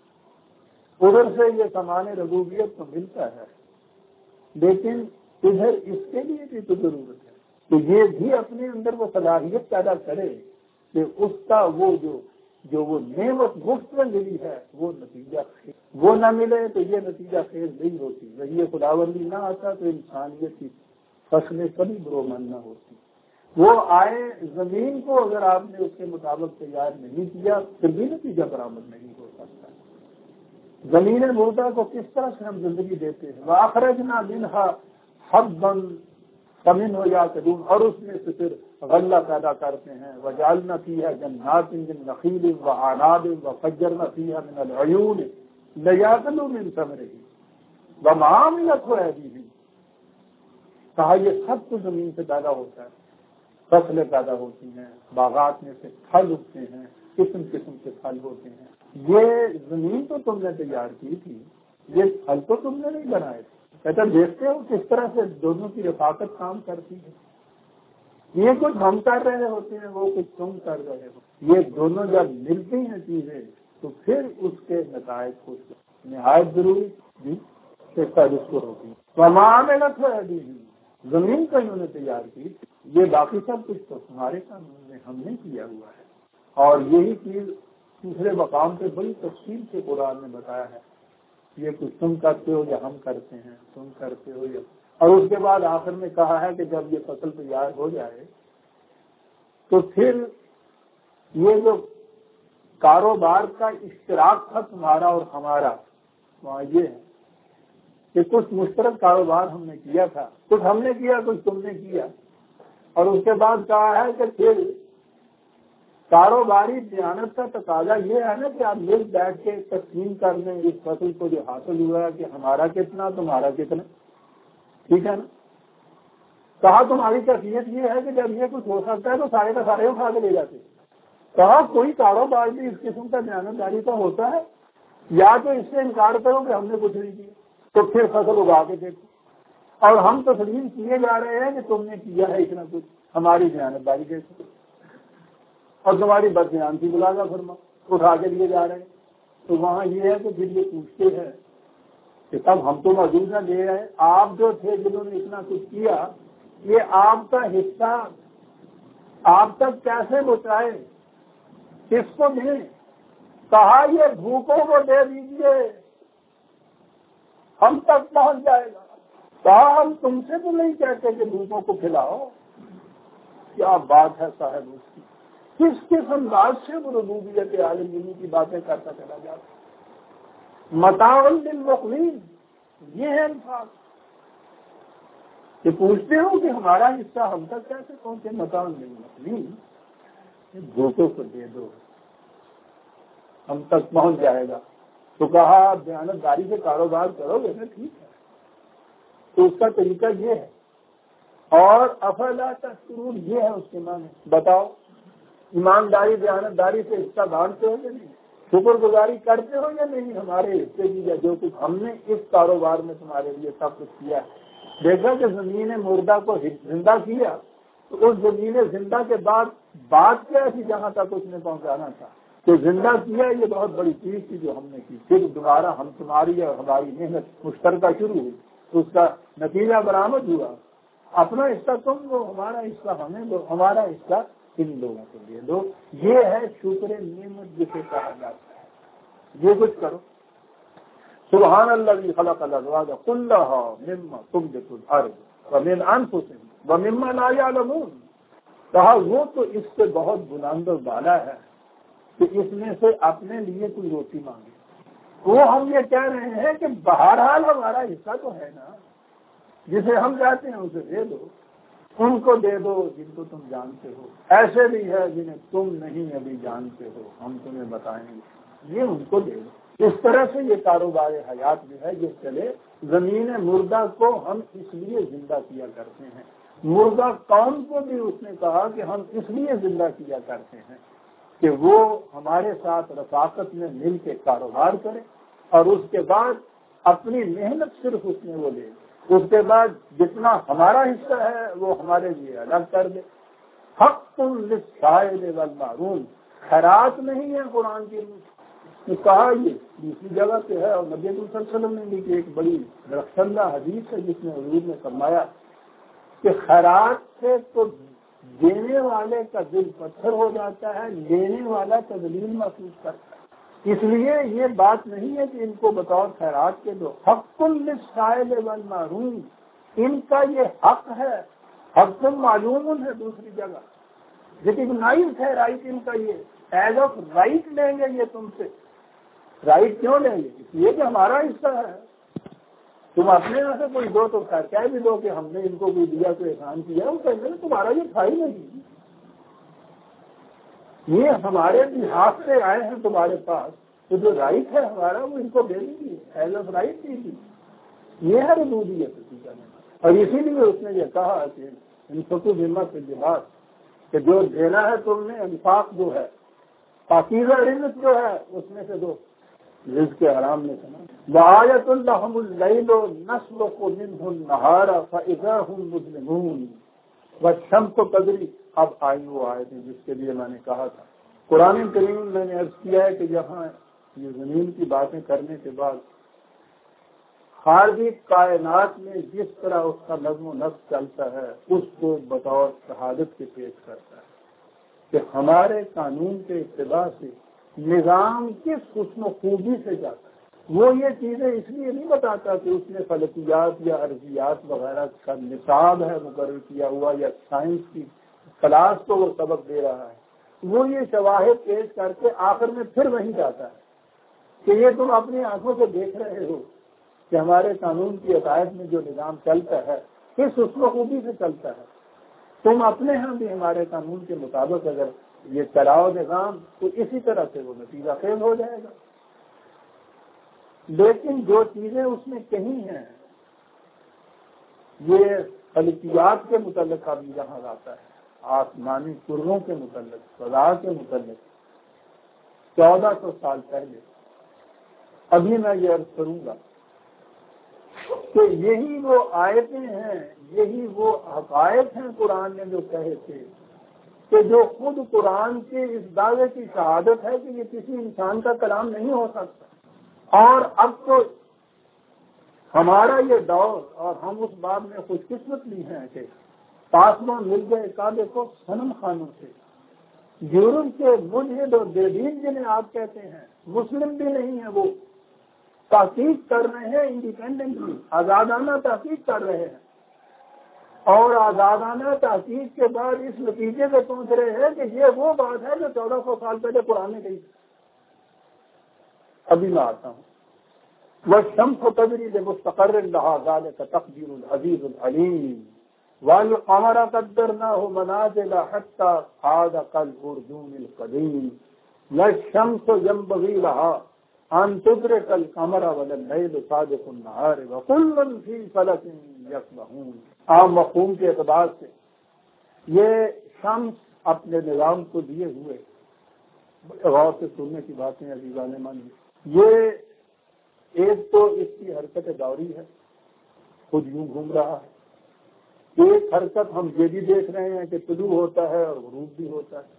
ادھر سے یہ سامان ربوبیت تو ملتا ہے، لیکن ادھر اس کے لیے بھی تو ضرورت ہے کہ یہ بھی اپنے اندر وہ صلاحیت پیدا کرے کہ اس کا وہ جو جو وہ نعمت مفت میں ملی ہے وہ نتیجہ خیز وہ نہ ملے تو یہ نتیجہ خیز نہیں ہوتی۔ یہ خداوندی نہ آتا تو انسانیت کی فصلیں کبھی برومند نہ ہوتی۔ وہ آئے زمین کو اگر آپ نے اس کے مطابق تیار نہیں کیا پھر بھی نتیجہ برآمد نہیں ہو سکتا۔ زمین مردہ کو کس طرح سے ہم زندگی دیتے ہیں، وَأَخْرَجْنَا مِنْهَا حَبًّا فَمِنْهُ يَأْكُلُونَ، اور اس میں سے پھر غلہ پیدا کرتے ہیں، وَجَعَلْنَا فِيهَا جَنَّاتٍ مِّن نَخِيلٍ وَأَعْنَابٍ وَفَجَّرْنَا فِيهَا مِنَ الْعُيُونِ لِيَأْكُلُوا مِن ثَمَرِهِ وَمَا عَمِلَتْهُ أَيْدِيهِمْ۔ کہا یہ سب کچھ زمین سے پیدا ہوتا ہے، فصلیں پیدا ہوتی ہیں، باغات میں سے پھل اگتے ہیں، قسم قسم کے پھل ہوتے ہیں۔ یہ زمین تو تم نے تیار کی تھی، یہ پھل تو تم نے نہیں بنائے تھے۔ کہتا دیکھتے ہو کس طرح سے دونوں کی رفاقت کام کرتی ہے۔ یہ کچھ ہم کر رہے ہوتے ہیں، وہ کچھ تم کر رہے ہو، یہ دونوں جب ملتی ہیں چیزیں تو پھر اس کے نتائج کو نہایت ضروری بھی اس کو ہوتی ہے۔ معاملت ہے ابھی زمین کا انہوں نے تیار کی، یہ باقی سب کچھ تو ہمارے قانون میں ہم نے کیا ہوا ہے۔ اور یہی چیز دوسرے مقام پہ بڑی تفصیل سے قرآن نے بتایا ہے، یہ کچھ تم کرتے ہو یا ہم کرتے ہیں، تم کرتے ہو یا، اور اس کے بعد آخر میں کہا ہے کہ جب یہ فصل تیار ہو جائے تو پھر یہ جو کاروبار کا اشتراک تھا تمہارا اور ہمارا، وہاں یہ ہے کہ کچھ مشترک کاروبار ہم نے کیا تھا، کچھ ہم نے کیا کچھ تم نے کیا، اور اس کے بعد کہا ہے کہ پھر کاروباری دیانت کا تقاضا یہ ہے نا کہ آپ مل بیٹھ کے تقسیم کر لیں اس فصل کو جو حاصل ہوا ہے کہ ہمارا کتنا تمہارا کتنا، ٹھیک ہے نا۔ کہا تمہاری کیفیت یہ ہے کہ جب یہ کچھ ہو سکتا ہے تو سارے کا سارے اٹھا کے لے جاتے۔ کہا کوئی کاروبار بھی اس قسم کا دیانتداری کا ہوتا ہے، یا تو اس سے انکار کرو کہ ہم نے کچھ نہیں کیا تو پھر فصل اگا کے دیکھو، اور ہم تسلیم کیے جا رہے ہیں کہ تم نے کیا ہے اتنا کچھ، ہماری دیانتداری کیسے، اور تمہاری بدیانتی ملازہ فرما اٹھا کے لیے جا رہے ہیں۔ تو وہاں یہ ہے کہ پھر یہ پوچھتے ہیں کہ تب ہم تو موجود نہ لے رہے، آپ جو تھے جنہوں نے اتنا کچھ کیا، یہ آپ کا حصہ آپ تک کیسے پہنچائے، کس کو دیں؟ کہا یہ بھوکوں کو دے دیجیے، ہم تک پہنچ جائے گا. کہا ہم تم سے تو نہیں کہتے کہ دوسروں کو کھلاؤ. کیا بات ہے صاحب اس کی, کس کس انداز سے وہ ربوبیت عالمگیری کی باتیں کرتا چلا جاتا. متاع للمقوین, یہ ہے الفاظ کہ پوچھتے ہو کہ ہمارا حصہ ہم تک کیسے پہنچے. متاع للمقوین, دوستوں کو دے دو ہم تک پہنچ جائے گا. تو کہا دیانتداری سے کاروبار کرو گے نا, ٹھیک ہے, تو اس کا طریقہ یہ ہے. اور افلا تشکرون, یہ ہے اس کے معنی. بتاؤ ایمانداری دیانتداری سے حصہ بانٹتے ہو یا نہیں, شکر گزاری کرتے ہو یا نہیں ہمارے حصے کی, یا جو کچھ ہم نے اس کاروبار میں تمہارے لیے سب کچھ کیا ہے. دیکھا کہ زمین مردہ کو زندہ کیا, تو اس زمین زندہ کے بعد بات کیا تھی جہاں تک اس نے پہنچانا تھا, تو زندہ کیا یہ بہت بڑی چیز تھی جو ہم نے کی. پھر دوبارہ ہم تمہاری اور ہماری محنت مشترکہ شروع ہوئی, تو اس کا نتیجہ برآمد ہوا. اپنا حصہ تم دو, ہمارا حصہ ہمیں دو, ہمارا حصہ ان لوگوں کو دے دو. یہ ہے شکر نعمت جسے کہا جاتا ہے. یہ کچھ کرو. سبحان الذی خلق الازواج کلھا مما تنبت الارض ومن انفسہم ومما لا یعلمون. کہا وہ تو اس سے بہت بلند و بالا ہے کہ اس میں سے اپنے لیے کوئی روٹی مانگے. وہ ہم یہ کہہ رہے ہیں کہ بہرحال ہمارا حصہ تو ہے نا, جسے ہم چاہتے ہیں اسے دے دو. ان کو دے دو جن کو تم جانتے ہو, ایسے بھی ہے جنہیں تم نہیں ابھی جانتے ہو, ہم تمہیں بتائیں گے, یہ ان کو دے دو. اس طرح سے یہ کاروبار حیات جو ہے یہ چلے. زمین مردہ کو ہم اس لیے زندہ کیا کرتے ہیں, مردہ قوم کو بھی اس نے کہا کہ ہم اس لیے زندہ کیا کرتے ہیں کہ وہ ہمارے ساتھ رفاقت میں مل کے کاروبار کرے, اور اس کے بعد اپنی محنت صرف اس میں وہ لے, اس کے بعد جتنا ہمارا حصہ ہے وہ ہمارے لیے الگ کر دے. حق للسائل والمحروم, خیرات نہیں ہے قرآن کی نے کہا. یہ دوسری جگہ پہ ہے, اور نبی صلی اللہ علیہ وسلم نے بھی ایک بڑی درخشندہ حدیث ہے جس میں حضور نے فرمایا کہ خیرات سے تو دینے والے کا دل پتھر ہو جاتا ہے, لینے والا تذلیل محسوس کرتا ہے. اس لیے یہ بات نہیں ہے کہ ان کو بطور خیرات کے دو. حق للسائل والمحروم, ان کا یہ حق ہے. حق معلوم ہے دوسری جگہ, ریکگنائز ہے رائٹ ان کا, یہ ایز آف رائٹ لیں گے یہ تم سے. رائٹ کیوں لیں گے؟ اس لیے کہ ہمارا حصہ ہے. تم اپنے یہاں سے کوئی دو تو خیر کہہ بھی دو کہ ہم نے ان کو کوئی دیا تو احسان کیا, وہ کہیں گے تمہارا یہ تھا ہی نہیں, یہ ہمارے لحاظ سے آئے ہیں تمہارے پاس, تو جو رائٹ ہے ہمارا وہ ان کو دے دیجیے, ایز آف رائٹ دیجیے. یہ ہے ربوبیت عقیدہ میں. اور اسی لیے اس نے یہ کہا کہ انفقوا مما فی الجبال, کہ جو دینا ہے تم نے انفاق جو ہے, پاکیزہ رزق جو ہے اس میں سے دو, رزق کے حرام میں سے نہ. وآیۃ لہم اللیل نسلک منہ النہار فاذا هم مظلمون والشمس تجری. اب آئی وہ آیتیں جس کے لیے میں نے کہا تھا. قرآن کریم میں نے عرض کیا ہے کہ یہاں یہ زمین کی باتیں کرنے کے بعد خارجی کائنات میں جس طرح اس کا نظم و نسق چلتا ہے اس کو بطور شہادت کے پیش کرتا ہے کہ ہمارے قانون کے ابتدا سے نظام کس حسن و خوبی سے جاتا ہے. وہ یہ چیزیں اس لیے نہیں بتاتا کہ اس نے فلکیات یا ارضیات وغیرہ کا نصاب ہے مقرر کیا ہوا, یا سائنس کی کلاس کو وہ سبق دے رہا ہے. وہ یہ شواہد پیش کر کے آخر میں پھر وہیں جاتا ہے کہ یہ تم اپنی آنکھوں سے دیکھ رہے ہو کہ ہمارے قانون کی عقائد میں جو نظام چلتا ہے کس حسن و خوبی سے چلتا ہے. تم اپنے ہاں بھی ہمارے قانون کے مطابق اگر یہ چلاؤ نظام تو اسی طرح سے وہ نتیجہ خیز ہو جائے گا. لیکن جو چیزیں اس میں کہیں ہیں یہ فلکیات کے متعلق ابھی یہاں آتا ہے, آسمانی کروں کے متعلق, فضا کے متعلق چودہ سو سال پہلے. ابھی میں یہ عرض کروں گا کہ یہی وہ آیتیں ہیں, یہی وہ حقائق ہیں قرآن نے جو کہے تھے کہ جو خود قرآن کے اس دعوے کی شہادت ہے کہ یہ کسی انسان کا کلام نہیں ہو سکتا. اور اب تو ہمارا یہ دور, اور ہم اس بات میں خوش قسمت بھی ہیں کہ پاس میں مل گئے کعبے کو صنم خانوں سے. یورپ کے ملحد اور بے دین جنہیں آپ کہتے ہیں, مسلم بھی نہیں ہے وہ, تحقیق کر رہے ہیں انڈیپینڈنٹلی، آزادانہ تحقیق کر رہے ہیں، اور آزادانہ تحقیق کے بعد اس نتیجے پہ پہنچ رہے ہیں کہ یہ وہ بات ہے جو چودہ سو سال پہلے قرآن نے کہی۔ ابھی میں آتا ہوں، والشمس تجری لمستقر لها ذلك تقدیر العزیز العلیم والقمر قدرناه منازل حتى عاد كالعرجون القدیم لا الشمس ينبغي لها ان تدرك القمر ولا الليل سابق النهار وكل في فلك يسبحون۔ عام مفہوم کے اعتبار سے یہ شمس اپنے نظام کو لیے ہوئے، غور سے سننے کی باتیں عزیزان من، یہ ایک تو اس کی حرکت دوری ہے، خود یوں گھوم رہا ہے، ایک حرکت ہم یہ بھی دیکھ رہے ہیں کہ طلوع ہوتا ہے اور غروب بھی ہوتا ہے۔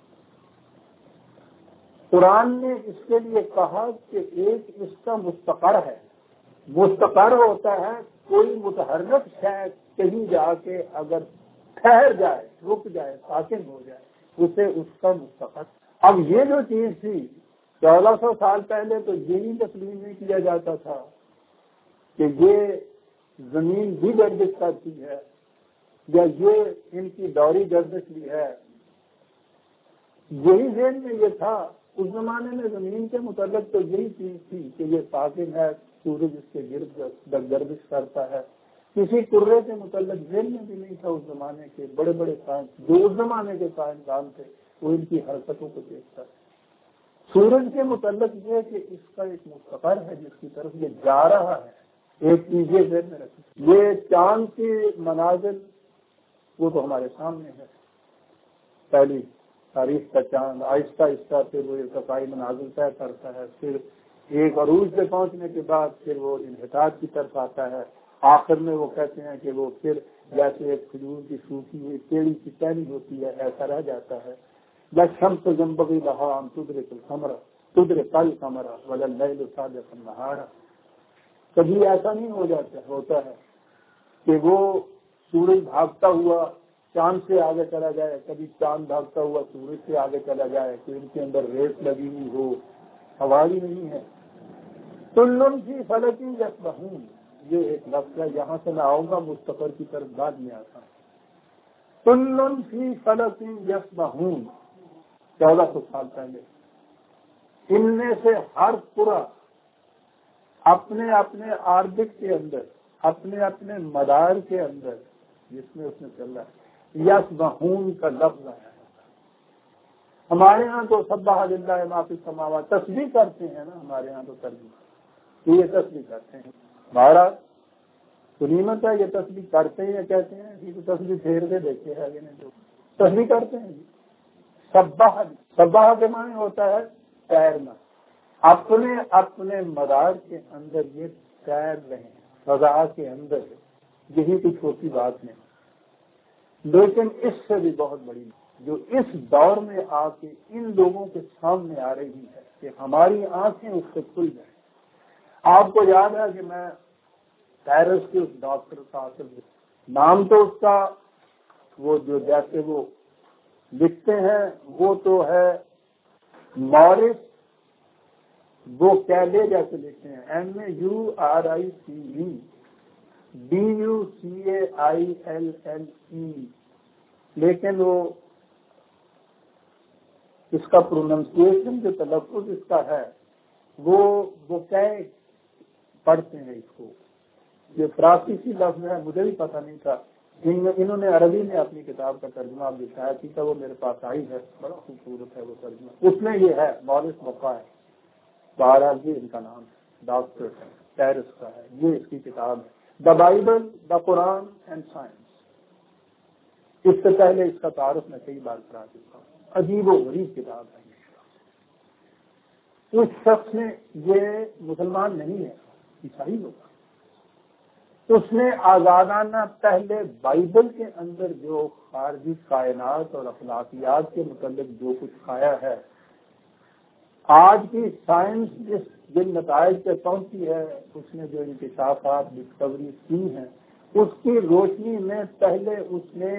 قرآن نے اس کے لیے کہا کہ ایک اس کا مستقر ہے، مستقر ہوتا ہے کوئی متحرک شے کہیں جا کے اگر ٹھہر جائے، رک جائے، ساکن ہو جائے، اسے اس کا مستقر۔ اب یہ جو چیز تھی چودہ سو سال پہلے تو یہی تسلیم نہیں کیا جاتا تھا کہ یہ زمین بھی گردش کرتی ہے یا یہ ان کی دوری گردش بھی ہے، یہی ذہن میں یہ تھا۔ اس زمانے میں زمین کے متعلق تو یہی چیز تھی کہ یہ ساکن ہے، سورج اس کے گرد گردش کرتا ہے۔ کسی کرے کے متعلق ذہن میں بھی نہیں تھا اس زمانے کے بڑے بڑے سائنس جو اس زمانے کے سائنسدان تھے، وہ ان کی حرکتوں کو دیکھتا ہے۔ سورج کے متعلق یہ کہ اس کا ایک مستقر ہے جس کی طرف یہ جا رہا ہے، ایک چیز یہ ذہن میں رکھیں۔ یہ چاند کی منازل وہ تو ہمارے سامنے ہے، پہلی تاریخ کا چاند آہستہ آہستہ پھر وہ ارتقائی منازل طے کرتا ہے، پھر ایک عروج پہ پہنچنے کے بعد پھر وہ انحطاط کی طرف آتا ہے، آخر میں وہ کہتے ہیں کہ وہ پھر جیسے ایک کھجور کی سوکھی ہوئی ٹیڑھی کی ٹہنی ہوتی ہے ایسا رہ جاتا ہے۔ لَلشَّمْسِ يَنبَغِي لَهَا أَن تُدْرِكَ الْقَمَرَ تُدْرِكَ الْقَمَرَ وَلَا اللَّيْلُ سَابِقُ النَّهَارَ۔ کبھی ایسا نہیں ہو جاتا ہوتا ہے کہ وہ سورج بھاگتا ہوا چاند سے آگے چلا جائے، کبھی چاند بھاگتا ہوا سورج سے آگے چلا جائے کہ ان کے اندر ریس لگی ہوئی ہو، ہوا ہی نہیں ہے۔ کل فی فلک یسبحون، یہ ایک لفظ ہے، یہاں سے میں آؤں گا مستقر کی طرف بعد میں آتا ہوں۔ کل فی فلک یسبحون، چودہ سو سال پہلے ان میں سے ہر پورا اپنے اپنے آربٹ کے اندر، اپنے اپنے مدار کے اندر جس میں اس نے چل رہا ہے، یسبحون کا لفظ ہے۔ ہمارے ہاں تو سبح للہ ما فی السماوات تسبیح کرتے ہیں نا، ہمارے ہاں تو تسبیح یہ تسبیح کرتے ہیں، بہرحال غنیمت ہے، یہ تسبیح کرتے ہیں یا کہتے ہیں یہ تسبیح پھیر کے دیکھے ہے کہ نہیں، جو تسبیح کرتے ہیں۔ سبح سبح کے معنی ہوتا ہے تیرنا، اپنے اپنے مدار کے اندر یہ تیر رہے ہیں، فضا کے اندر، یہی کوئی چھوٹی بات نہیں، لیکن اس سے بھی بہت بڑی جو اس دور میں آ کے ان لوگوں کے سامنے آ رہی ہے کہ ہماری آنکھیں اس سے کھل جائیں۔ آپ کو یاد ہے کہ میں پیرس کے اس ڈاکٹر کا اصل نام تو اس کا وہ جو جیسے وہ لکھتے ہیں وہ تو ہے مورس وہ کیلے جیسے لکھتے ہیں، M A U R I C E D U C A I L L E, لیکن وہ اس کا پروننسیشن جو تلفظ اس کا ہے وہ وہ کہے پڑھتے ہیں اس کو، یہ فرانسیسی لفظ ہے، مجھے بھی پتہ نہیں تھا، انہوں نے عربی میں اپنی کتاب کا ترجمہ لکھا ہے، تھا وہ میرے پاس آئی ہے، بڑا خوبصورت ہے وہ ترجمہ، اس میں یہ ہے مورس مقا ہے، بہرحال جی ان کا نام ہے، ڈاکٹر ہے، پیرس کا ہے، یہ اس کی کتاب ہے، the Bible the Quran and science. اس سے پہلے اس کا تعارف میں کئی بار کرا چکا ہوں، عجیب و غریب کتاب ہے۔ اس شخص نے، یہ مسلمان نہیں ہے، عیسائی ہوگا، اس نے آزادانہ پہلے بائبل کے اندر جو خارجی کائنات اور اخلاقیات کے متعلق جو کچھ کھایا ہے، آج کی سائنس جس جن نتائج پہ پہنچی ہے، اس نے جو انکشافات ڈسکوری کی ہیں، اس کی روشنی میں پہلے اس نے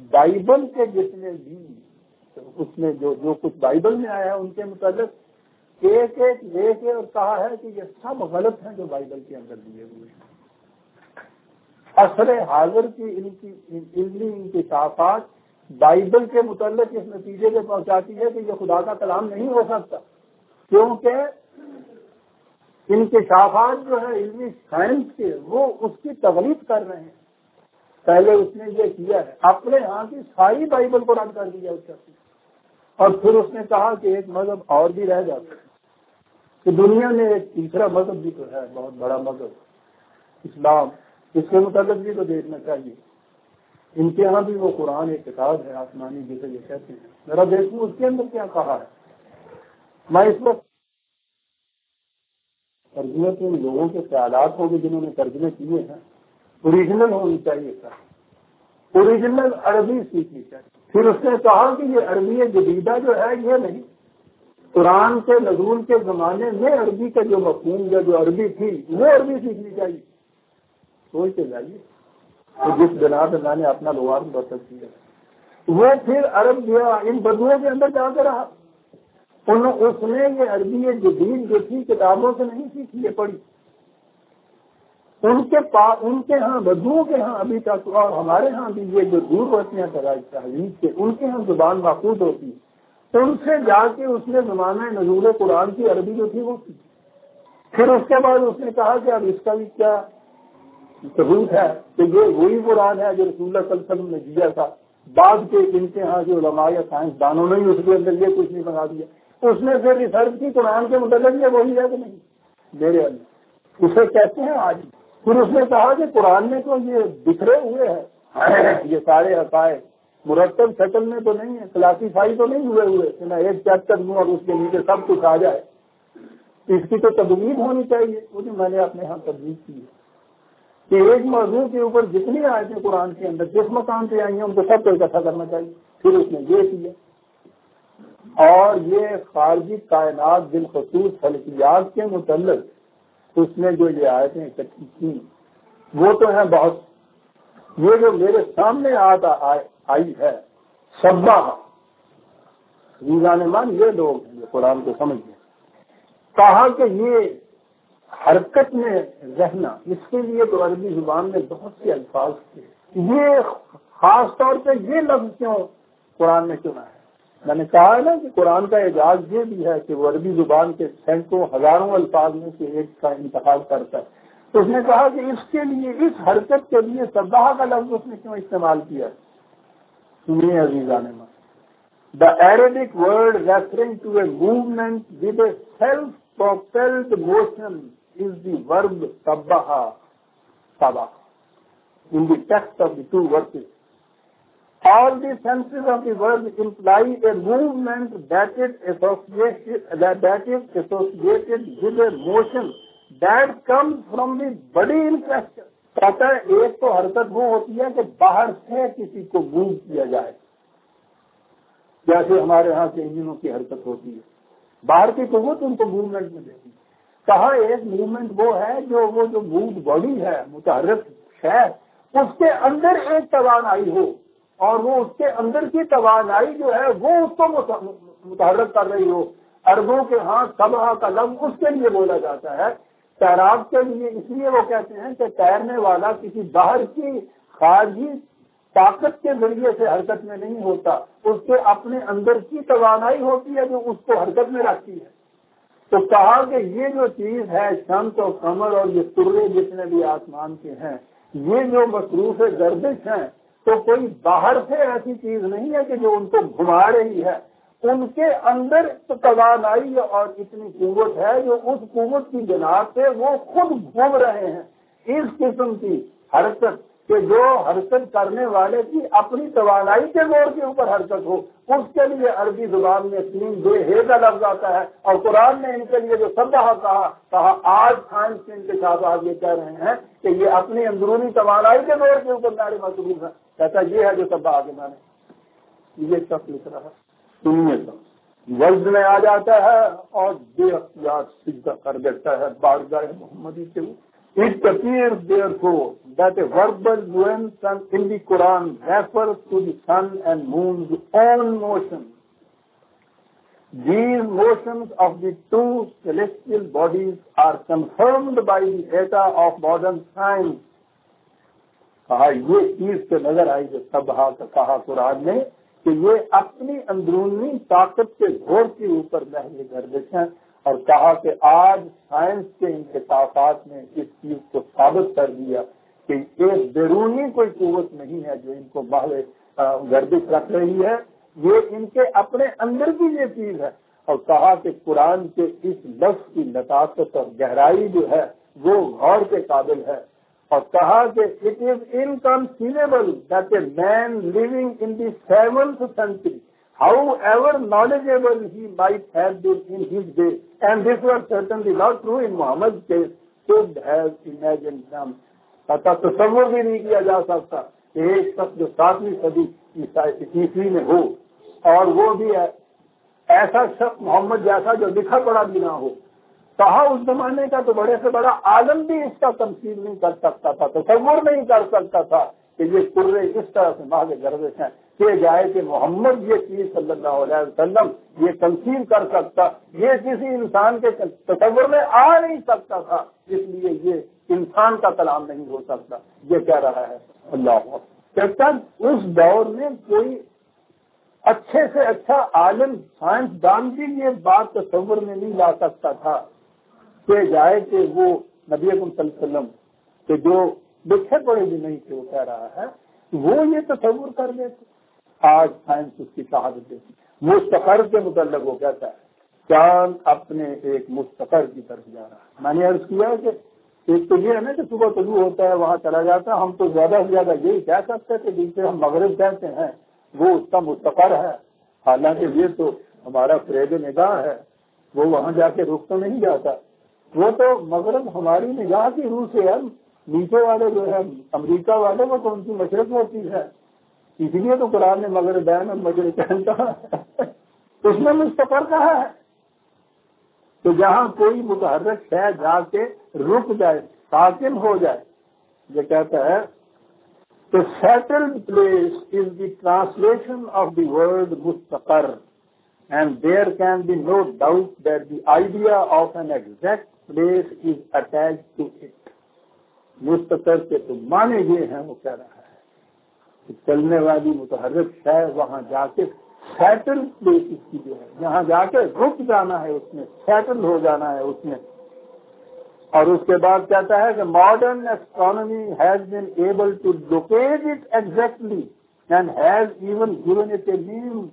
بائبل کے جتنے بھی اس نے جو جو کچھ بائبل میں آیا ہے ان کے متعلق ایک ایک لے کے اور کہا ہے کہ یہ سب غلط ہیں جو بائبل کے اندر دیے ہوئے ہیں. عصر حاضر کی ان کی علمی انکشافات بائبل کے متعلق اس نتیجے پہ پہنچاتی ہے کہ یہ خدا کا کلام نہیں ہو سکتا، کیونکہ انکشافات جو ہے علمی سائنس کے وہ اس کی تغلیب کر رہے ہیں. پہلے اس نے یہ کیا ہے، اپنے ہاں کی ساری بائبل کو رد کر دیا اس کا، اور پھر اس نے کہا کہ ایک مذہب اور بھی رہ جاتا ہے کہ دنیا میں ایک تیسرا مذہب بھی تو ہے، بہت بڑا مذہب اسلام، اس کے متعلق بھی تو دیکھنا چاہیے. ان کے یہاں بھی وہ قرآن ایک کتاب ہے آسمانی جسے یہ کہتے ہیں، ذرا دیکھوں اس کے اندر کیا کہا ہے. میں اس وقت ترجمے کے ان لوگوں کے خیالات ہوں گے جنہوں نے ترجمے کیے ہیں، اوریجنل ہونی چاہیے تھا، اوریجنل عربی سیکھنی چاہیے. پھر اس نے کہا کہ یہ عربی جدیدہ جو ہے یہ نہیں، قرآن کے نزول کے زمانے میں عربی کا جو مفہوم یا جو عربی تھی وہ عربی سیکھنی چاہیے. سوچ کے جائیے تو جس بنا پہ میں نے اپنا لغات مرتب کیا وہ پھر عرب جو ان بدوؤں کے اندر جا کے رہا. اس نے یہ عربی جدید جو تھی کتابوں سے نہیں سیکھی، یہ پڑھی. ان کے پاس ان کے ہاں بدوؤں کے ہاں ابھی تک اور ہمارے ہاں بھی یہ جو دور ہوتی ہیں تہذیب سے ان کے ہاں زبان محفوظ ہوتی ہے، ان سے جا کے اس نے زمانہ نزول قرآن کی عربی جو تھی وہ کی. پھر اس کے بعد اس نے کہا کہ اب اس کا بھی کیا ثبوت ہے کہ یہ وہی قرآن ہے جو رسول اللہ صلی اللہ علیہ وسلم نے دیا تھا. بعد کے ان کے ہاں جو علماء یا سائنس دانوں نے اس کے اندر یہ کچھ نہیں بنا دیا. اس نے پھر ریسرچ کی قرآن کے متعلق یہ وہی ہے کہ نہیں میرے اندر اسے کہتے ہیں آج. پھر اس نے کہا کہ قرآن میں تو یہ بکھرے ہوئے ہیں، یہ سارے حقائق مرتب شکل میں تو نہیں ہے، کلاسیفائی تو نہیں ہوئے ہوئے کہ میں ایک چیپٹر دوں اور اس کے نیچے سب کچھ آ جائے. اس کی تو تدوین ہونی چاہیے. وہ جو میں نے اپنے ہاں تدوین کی ہے کہ ایک موضوع کے اوپر جتنی آیتیں قرآن کے اندر جس مقام پہ آئی ہیں ان کو سب کو اکٹھا کرنا چاہیے. پھر اس نے یہ کیا اور یہ خارجی کائنات بالخصوص فلکیات کے متعلق اس نے جو یہ آیتیں اکٹھی کی وہ تو ہیں بہت. یہ جو میرے سامنے آتا آئی ہے سبا ریزان مان یہ لوگ ہیں جو قرآن کو سمجھ گئے. کہا کہ یہ حرکت میں رہنا اس کے لیے تو عربی زبان میں بہت سے الفاظ تھے. یہ خاص طور پہ یہ لفظ کیوں قرآن میں چنا ہے؟ میں نے کہا ہے نا کہ قرآن کا اعجاز یہ بھی ہے کہ وہ عربی زبان کے سینکڑوں ہزاروں الفاظ میں سے ایک کا انتخاب کرتا ہے. تو اس نے کہا کہ اس کے لیے اس حرکت کے لیے سباہ کا لفظ اس نے کیوں استعمال کیا؟ سنیے عزیزان من، دا Arabic word referring to a movement with a self-propelled motion is the verb sabbaha, sabah, in the text of the two verses. All the senses of the verb imply a movement that is associated, that, that is associated with a motion that comes from the body in question. کہتا ہے ایک تو حرکت وہ ہوتی ہے کہ باہر سے کسی کو موو کیا جائے، جیسے ہمارے ہاں کے انجنوں کی حرکت ہوتی ہے، باہر کی قوت ان کو موومنٹ میں دیتی ہے. کہا ایک موومنٹ وہ ہے جو وہ جو موڈ باڈی ہے متحرک ہے اس کے اندر ایک توانائی ہو اور وہ اس کے اندر کی توانائی جو ہے وہ اس کو متحرک کر رہی ہو. عربوں کے ہاں سبحہ کا لفظ اس کے لیے بولا جاتا ہے تیراک کے لیے، اس لیے وہ کہتے ہیں کہ تیرنے والا کسی باہر کی خارجی طاقت کے ذریعے سے حرکت میں نہیں ہوتا، اس کے اپنے اندر کی توانائی ہوتی ہے جو اس کو حرکت میں رکھتی ہے. تو کہا کہ یہ جو چیز ہے شمس و قمر اور یہ سرے جتنے بھی آسمان کے ہیں یہ جو مصروف گردش ہیں تو کوئی باہر سے ایسی چیز نہیں ہے کہ جو ان کو گھما رہی ہے، ان کے اندر توانائی اور اتنی قوت ہے جو اس قوت کی بنا سے وہ خود گھوم رہے ہیں. اس قسم کی حرکت کہ جو حرکت کرنے والے کی اپنی توانائی کے زور کے اوپر حرکت ہو، اس کے لیے عربی زبان میں تین بے ہے کا لفظ آتا ہے. اور قرآن نے ان کے لیے جو سبحہ کہا کہا آج سائنس کے انکشافات یہ کہہ رہے ہیں کہ یہ اپنی اندرونی توانائی کے زور کے اوپر میرے مصروف ہے. کہتا یہ ہے جو سبحہ کے معنی یہ شخص لکھ رہا ہے. سنیے تو وزن میں آ جاتا ہے اور بے اختیار سجدہ کر دیتا ہے بارگاہ محمدی کے. It appears therefore that a verbal nuance in the Quran refers to the sun and moon's own motion. These motions of the two celestial bodies are confirmed by the data of modern science. کہا یہ چیز سے نظر آئی جو سبھا کا کہا قرآن نے کہ یہ اپنی اندرونی طاقت کے زور کے اوپر محض گردش ہیں، اور کہا کہ آج سائنس کے انکشافات نے اس چیز کو ثابت کر دیا کہ ایک بیرونی کوئی قوت نہیں ہے جو ان کو محض گردش رکھ رہی ہے، یہ ان کے اپنے اندر کی یہ چیز ہے. اور کہا کہ قرآن کے اس لفظ کی لطافت اور گہرائی جو ہے وہ غور کے قابل ہے، اور کہا کہ it is inconceivable that a man living in the seventh century however knowledgeable he might have been in his day, and this was certainly not true in Muhammad's case, could have imagined them. تصور بھی نہیں کیا جا سکتا کہ ایک شخص جو ساتویں صدی عیسوی میں ہو اور وہ بھی ایسا شخص محمد جیسا جو لکھا پڑا بھی نہ ہو. کہا اس زمانے کا تو بڑے سے بڑا عالم بھی اس کا تمثیل نہیں کر سکتا تھا، تصور نہیں کر سکتا تھا کہ یہ قرے اس طرح سے ماہ گردش ہیں کہ جائے کہ محمد یہ چیز صلی اللہ علیہ وسلم یہ تمثیل کر سکتا، یہ کسی انسان کے تصور میں آ نہیں سکتا تھا، اس لیے یہ انسان کا کلام نہیں ہو سکتا. یہ کہہ رہا ہے اللہ کہتا اس دور میں کوئی اچھے سے اچھا عالم سائنسدان بھی یہ بات تصور میں نہیں لا سکتا تھا کہ جائے کہ وہ نبی اکرم صلی اللہ علیہ وسلم کہ جو لکھے پڑے بھی نہیں تھے وہ کہہ رہا ہے وہ یہ تصور کر لیتے. آج سائنس اس کی شہادت دیتی. مستقر کے متعلق وہ کہتا ہے چاند اپنے ایک مستقر کی طرف جا رہا ہے. میں نے عرض کیا کہ ایک تو یہ ہے نا کہ صبح طلوع ہوتا ہے وہاں چلا جاتا ہے، ہم تو زیادہ سے زیادہ یہی کہہ سکتے کہ جن سے ہم مغرب کہتے ہیں وہ اس کا مستقر ہے، حالانکہ یہ تو ہمارا فریب نگاہ ہے، وہ وہاں جا کے رک تو نہیں جاتا، وہ تو مغرب ہماری نگاہ کی روح سے ہے. نیچے والے جو ہے امریکہ والے وہ تو ان کی مشرق ہوتی ہے، اس لیے تو قرآن نے مغرب بین اور مشرقین کہا ہے. اس میں مستقر کہا ہے تو جہاں کوئی متحرک شے جا کے رک جائے ساکن ہو جائے. یہ کہتا ہے کہ settled place is the translation of the word mustaqar, and there can be no doubt that the idea of an exact place is attached to it. مستقر کے تو معنی یہ ہیں وہ کہہ رہا ہے کہ چلنے والی متحرک شے وہاں جا کے سیٹل پلیس اس کی جو ہے جہاں جا کے رک جانا ہے اس میں سیٹل ہو جانا ہے اس میں. اور اس کے بعد کہتا ہے کہ modern astronomy has been able to locate it exactly and has even given it a name.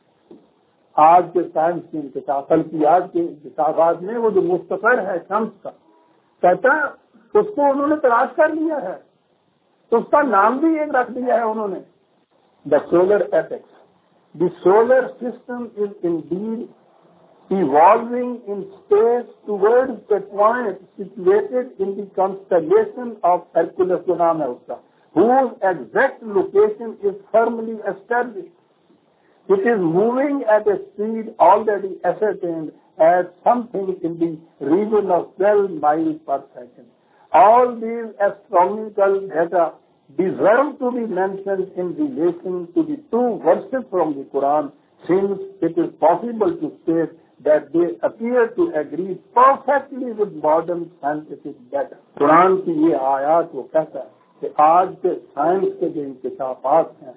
آج کے سائنس کے انکشاف کل کی آج کے انکشافات میں وہ جو مستقر ہے شمس کا کہتا ہے اس کو انہوں نے تلاش کر لیا ہے تو اس کا نام بھی ایک رکھ دیا ہے انہوں نے the solar apex. The solar system is indeed evolving in space towards the point situated in the constellation of Hercules, جو نام ہے اس کا, whose exact location is firmly established. It is moving at a speed already ascertained as something in the region of twelve miles per second. All these astronomical data deserve to be mentioned in relation to the two verses from the Quran, since it is possible to state that they appear to agree perfectly with modern scientific data. قرآن کی یہ آیات وہ کہتا ہے کہ آج کے science کے جو انکشافات ہیں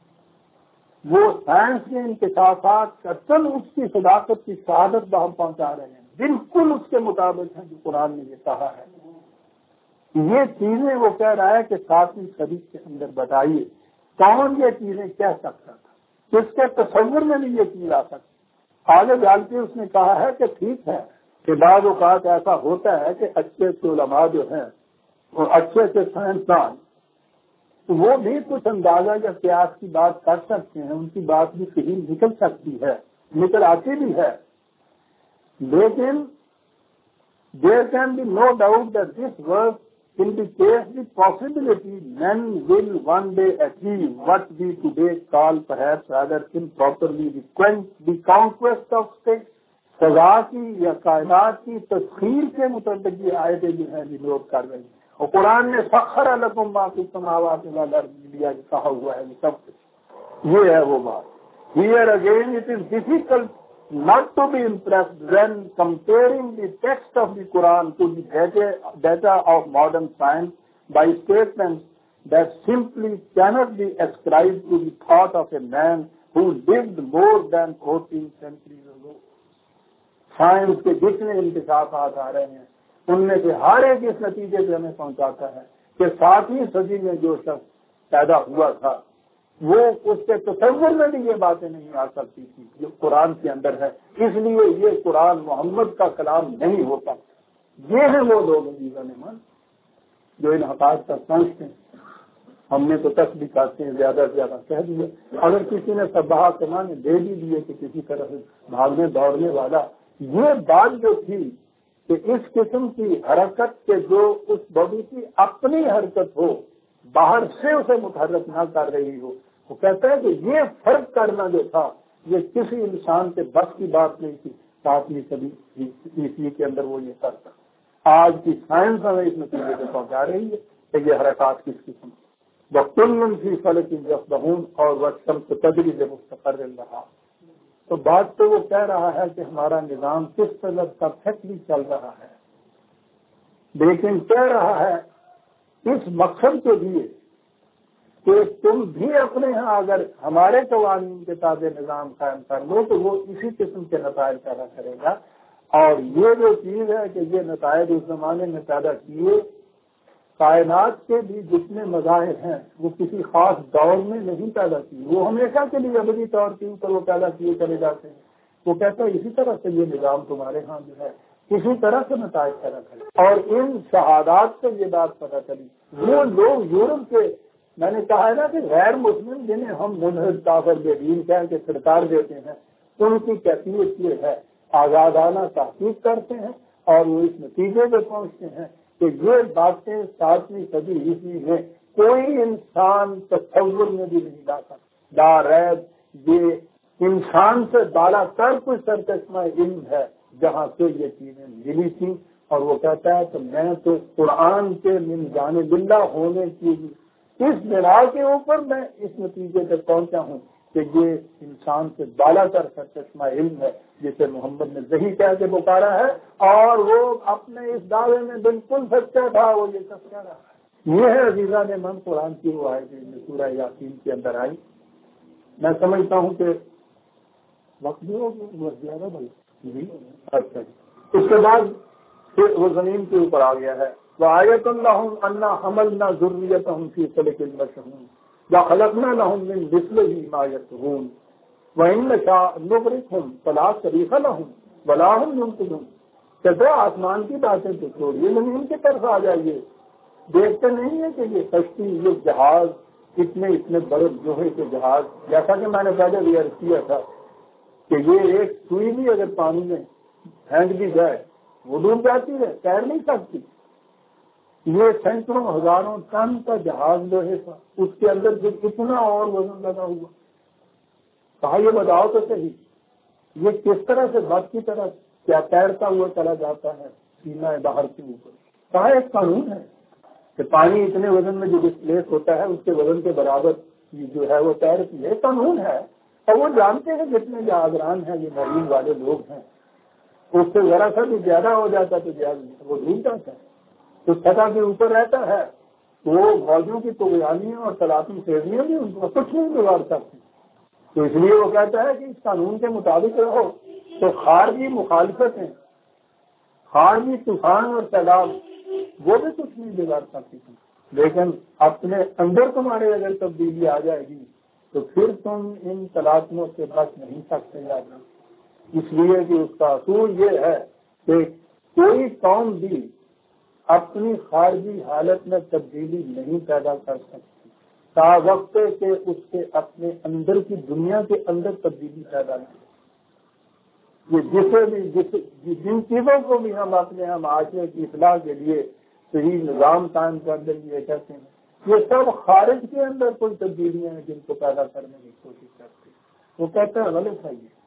وہ سائنس کے انکشافات قطعاً اس کی صداقت کی شہادت بہم پہنچا رہے ہیں، بالکل اس کے مطابق ہے جو قرآن نے یہ کہا ہے. یہ چیزیں وہ کہہ رہا ہے کہ ساتویں صدی کے اندر بتائیے کون یہ چیزیں کہہ سکتا تھا، کس کے تصور میں بھی یہ چیز آ سکتی. آگے جان کے اس نے کہا ہے کہ ٹھیک ہے کہ بعض اوقات ایسا ہوتا ہے کہ اچھے اچھے علماء جو ہیں اور اچھے اچھے سائنسدان وہ بھی کچھ اندازہ یا قیاس کی بات کر سکتے ہیں، ان کی بات بھی صحیح نکل سکتی ہے، نکل آتی بھی ہے، لیکن there can be no doubt that this verse indicates the possibility men will one day achieve what we today call perhaps rather improperly the conquest of space. فضا کی یا کائنات کی تسخیر کے متعلق یہ آیتیں جو ہیں نوٹ کر رہی ہیں، اور قرآن نے سخر لکم ما فی السماوات والارض کہا ہوا ہے سب کچھ. یہ ہے وہ بات. Here again it is difficult not to be impressed when comparing the text of the Quran to the data, data of modern science by statements that simply cannot be ascribed to the thought of a man who lived more than fourteen centuries ago. Science کے جتنے انکشافات آ رہے ہیں ان میں سے ہر ایک اس نتیجے پہ ہمیں پہنچاتا ہے کہ ساتویں صدی میں جو شخص پیدا ہوا تھا وہ اس کے تصور میں بھی یہ باتیں نہیں آ سکتی تھی جو قرآن کے اندر ہے. اس لیے یہ قرآن محمد کا کلام نہیں ہوتا. یہ ہیں وہ لوگ عزیزان من جو ان حقائق تک پہنچتے ہیں. ہم نے تو تک بھی کہتے ہیں زیادہ سے زیادہ کہہ دیا. اگر کسی نے سباہ کے معنی دے بھی دیے کہ کسی طرح سے بھاگنے دوڑنے والا، یہ بات جو تھی کہ اس قسم کی حرکت کے جو اس باڈی کی اپنی حرکت ہو، باہر سے اسے متحرک نہ کر رہی ہو، وہ کہتا ہے کہ یہ فرق کرنا جو تھا یہ کسی انسان کے بس کی بات نہیں تھی. ساتویں صدی عیسوی کے اندر وہ یہ کرتا. آج کی سائنس ہمیں اس نتیجے سے پہنچا رہی ہے کہ یہ حرکات کس قسم وقتن فی فلک یسبحون اور والشمس تجری لمستقر لہا. تو بات تو وہ کہہ رہا ہے کہ ہمارا نظام کس طرح پرفیکٹلی چل رہا ہے، لیکن کہہ رہا ہے اس مقصد کے لیے کہ تم بھی اپنے ہاں اگر ہمارے قوانین کے تابع نظام قائم کر لو تو وہ اسی قسم کے نتائج پیدا کرے گا. اور یہ جو چیز ہے کہ یہ نتائج اس زمانے میں پیدا کیے، کائنات کے بھی جتنے مظاہر ہیں وہ کسی خاص دور میں نہیں پیدا کیے، وہ ہمیشہ کے لیے ابدی طور کے اوپر وہ پیدا کیے چلے جاتے ہیں. وہ کہتا ہے اسی طرح سے یہ نظام تمہارے ہاں جو ہے کسی طرح سے نتائج پیدا کرے. اور ان شہادات سے یہ بات پتہ چلی. وہ لوگ یورپ کے، میں نے کہا ہے نا کہ غیر مسلم جنہیں ہم منحرف کافر بے دین کہہ کے چھڑکار دیتے ہیں، ان کی کیفیت یہ ہے آزادانہ تحقیق کرتے ہیں اور وہ اس نتیجے پہ پہنچتے ہیں کہ یہ باتیں ساتویں صدی عیسوی میں کوئی انسان تصور میں بھی نہیں لا سکتا. لا ریب یہ انسان سے بالا تر کوئی سرچشمہ علم ہے جہاں سے یہ چیزیں ملی تھیں. اور وہ کہتا ہے کہ میں تو قرآن کے من جانب اللہ ہونے کی اس بنا کے اوپر میں اس نتیجے تک پہنچا ہوں کہ یہ انسان سے بالا تر سرچشمہ علم ہے جسے محمد نے صحیح کہہ کے پکارا ہے، اور وہ اپنے اس دعوے میں بالکل سچا تھا. وہ یہ سب کہہ رہا ہے. یہ ہے عزیزہ نے من قرآن کی وہ آئے جو سورہ یاسین کے اندر آئی. میں سمجھتا ہوں کہ وقت بھی ہوگا زیادہ بھائی جی. اچھا اس کے بعد پھر وہ زمین کے اوپر آ گیا ہے. وآیۃ لہم انا حملنا ذریتہم فی فلک مشحون وخلقنا لهم من مثلہ ما یرکبون وإن نشاء نغرقہم فلا صریخ لہم ولا هم ينقذون. کہتے ہیں آسمان کی باتیں تو چھوڑیے، زمین کی طرف آ جائیے. دیکھتے نہیں ہے کہ یہ کشتی، یہ جہاز، اتنے اتنے بڑے لوہے کے جہاز، جیسا کہ میں نے پہلے بھی عرض کیا تھا کہ یہ ایک سوئی بھی اگر پانی میں پھینک دی جائے وہ ڈوب جاتی ہے، تیر نہیں سکتی. یہ سینکڑوں ہزاروں ٹن کا جہاز لوہے کا، اس کے اندر جو اتنا اور وزن لگا ہوا. کہا یہ بتاؤ تو صحیح یہ کس طرح سے بس کی طرح کیا تیرتا ہوا چلا جاتا ہے سینا باہر کے اوپر. کہا ایک قانون ہے کہ پانی اتنے وزن میں جو ڈسپلیس ہوتا ہے اس کے وزن کے برابر جو ہے وہ تیرتی ہے. قانون ہے اور وہ جانتے ہیں جتنے جہازران ہیں یہ مرین والے لوگ ہیں، اس سے ذرا سا بھی زیادہ ہو جاتا تو جہاز وہ ڈوب جاتا ہے. تو سطح کے اوپر رہتا ہے وہ موجوں کی طغیانیاں اور تلاقی سیزیاں بھی ان کو کچھ نہیں بگاڑ سکتی. تو اس لیے وہ کہتا ہے کہ اس قانون کے مطابق رہو. تو خارجی مخالفتیں، خارجی طوفان اور سیلاب وہ بھی کچھ نہیں بگاڑ سکتی تھی، لیکن اپنے اندر تمہارے اگر تبدیلی آ جائے گی تو پھر تم ان تلاقیوں سے بچ نہیں سکتے جانا. اس لیے کہ اس کا اصول یہ ہے کہ کوئی قوم بھی اپنی خارجی حالت میں تبدیلی نہیں پیدا کر سکتی تا وقت کہ اس کے اپنے اندر کی دنیا کے اندر تبدیلی پیدا نہیں. یہ جسے بھی جس جن چیزوں کو بھی ہم اپنے ہم معاشرے کی اصلاح کے لیے صحیح نظام قائم کرنے کے لیے کہتے ہیں، یہ سب خارج کے اندر کوئی تبدیلیاں ہیں جن کو پیدا کرنے کی کوشش کرتے ہیں. وہ کہتا ہے غلط ہے. یہ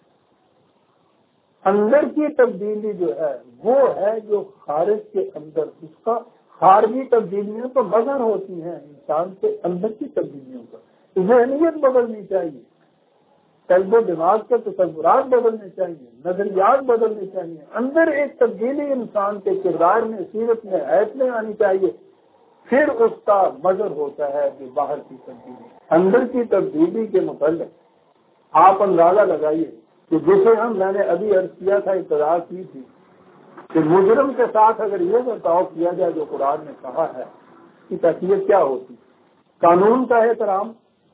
اندر کی تبدیلی جو ہے وہ ہے جو خارج کے اندر، اس کا خارجی تبدیلیاں تو مظہر ہوتی ہیں انسان کے اندر کی تبدیلیوں کا. ذہنیت بدلنی چاہیے. قلب و دماغ کے تصورات بدلنے چاہیے، نظریات بدلنے چاہیے، اندر ایک تبدیلی انسان کے کردار میں، سیرت میں، حیات میں آنی چاہیے. پھر اس کا مظہر ہوتا ہے کہ باہر کی تبدیلی. اندر کی تبدیلی کے متعلق آپ اندازہ لگائیے کہ جسے ہم میں نے ابھی عرض کیا تھا، ابتدا کی تھی کہ مجرم کے ساتھ اگر یہ برتاؤ کیا جائے جو قرآن نے کہا ہے کہ کیفیت کیا ہوتی. قانون کا احترام،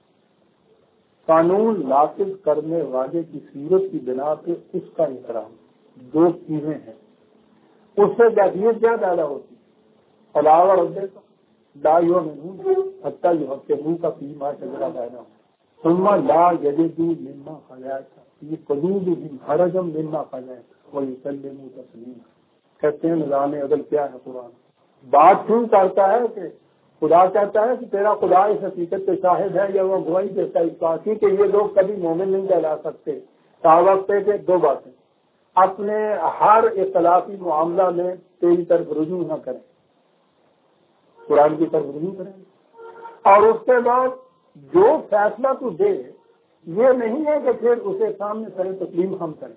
قانون نافذ کرنے والے کی سیرت کی بنا پہ اس کا احترام، دو چیزیں ہیں. اس سے کیفیت کیا پیدا ہوتی؟ علاوہ عہدے کا دائیوں میں حتیٰ جو ہفتے منہ کا پیما شجرا پیدا ہو ثم لا یجدوا مما خلقت فی قلوبہم حرجا مما قضیت ویسلموا تسلیما. کہتے ہیں نظام عدل کیا ہے قرآن. بات کیوں کرتا ہے کہ خدا کہتا ہے کہ تیرا خدا اس حقیقت پہ شاہد ہے یا وہ گواہی دیتا ہے اس بات کی کہ یہ لوگ کبھی مومن نہیں کہلا سکتے. وقت کے دو باتیں، اپنے ہر اختلافی معاملہ میں تیری طرف رجوع نہ کریں، قرآن کی طرف رجوع کریں، اور اس کے بعد جو فیصلہ تو دے یہ نہیں ہے کہ پھر اسے سامنے سر تسلیم ہم کریں.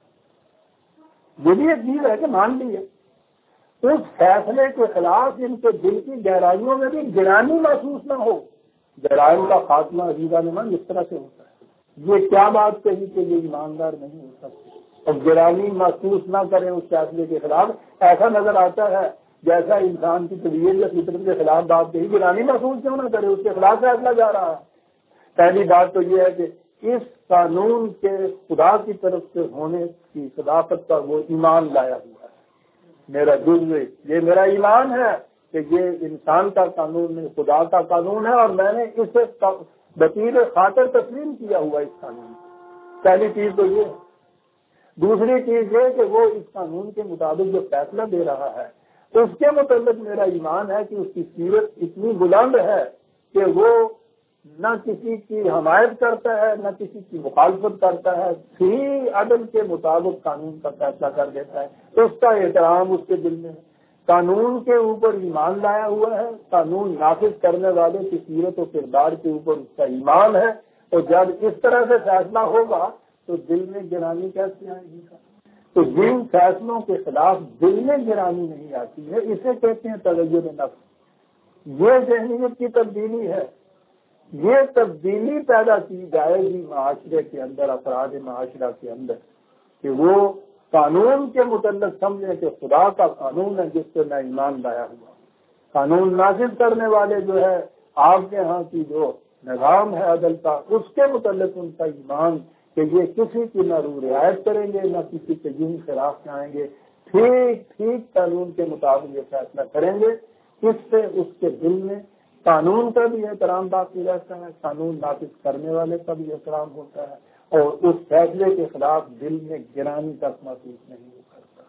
یہ بھی ایک چیز ہے کہ مان لی ہے، اس فیصلے کے خلاف ان کے دل کی گہرائیوں میں بھی گرانی محسوس نہ ہو. جرائم کا خاتمہ عزیزہ نمان اس طرح سے ہوتا ہے. یہ کیا بات کہی کہ یہ ایماندار نہیں ہو سکتے اور گرانی محسوس نہ کریں اس فیصلے کے خلاف. ایسا نظر آتا ہے جیسا انسان کی طبیعت یا فطرت کے خلاف بات کہی، گرانی محسوس کیوں نہ کرے، اس کے خلاف فیصلہ جا رہا ہے. پہلی بات تو یہ ہے کہ اس قانون کے خدا کی طرف سے ہونے کی صداقت پر وہ ایمان لایا ہوا ہے. میرا جزو یہ میرا ایمان ہے کہ یہ انسان کا قانون نہیں، خدا کا قانون ہے، اور میں نے اسے بطیر خاطر تسلیم کیا ہوا اس قانون. پہلی چیز تو یہ ہے. دوسری چیز یہ کہ وہ اس قانون کے مطابق جو فیصلہ دے رہا ہے اس کے متعلق میرا ایمان ہے کہ اس کی سیرت اتنی بلند ہے کہ وہ نہ کسی کی حمایت کرتا ہے نہ کسی کی مخالفت کرتا ہے، صحیح عدل کے مطابق قانون کا فیصلہ کر دیتا ہے. تو اس کا احترام اس کے دل میں ہے. قانون کے اوپر ایمان لایا ہوا ہے، قانون نافذ کرنے والے کی سیرت و کردار کے اوپر اس کا ایمان ہے. اور جب اس طرح سے فیصلہ ہوگا تو دل میں گرانی کیسے آئے گی؟ تو جن فیصلوں کے خلاف دل میں گرانی نہیں آتی ہے اسے کہتے ہیں تغیر نفس. یہ ذہنیت کی تبدیلی ہے. یہ تبدیلی پیدا کی جائے گی معاشرے کے اندر، افراد معاشرہ کے اندر، کہ وہ قانون کے متعلق سمجھیں کہ خدا کا قانون ہے جس سے میں ایمان لایا ہوا. قانون نافذ کرنے والے جو ہے آپ کے ہاں کی جو نظام ہے عدل کا، اس کے متعلق ان کا ایمان کہ یہ کسی کی نہ رو رعایت کریں گے نہ کسی کے جن خلاف جائیں گے، ٹھیک ٹھیک قانون کے مطابق یہ فیصلہ کریں گے. اس سے اس کے دل میں قانون کا بھی احترام باقی رہتا ہے، قانون نافذ کرنے والے کا بھی احترام ہوتا ہے، اور اس فیصلے کے خلاف دل میں گرانی تک محسوس نہیں ہو کرتا.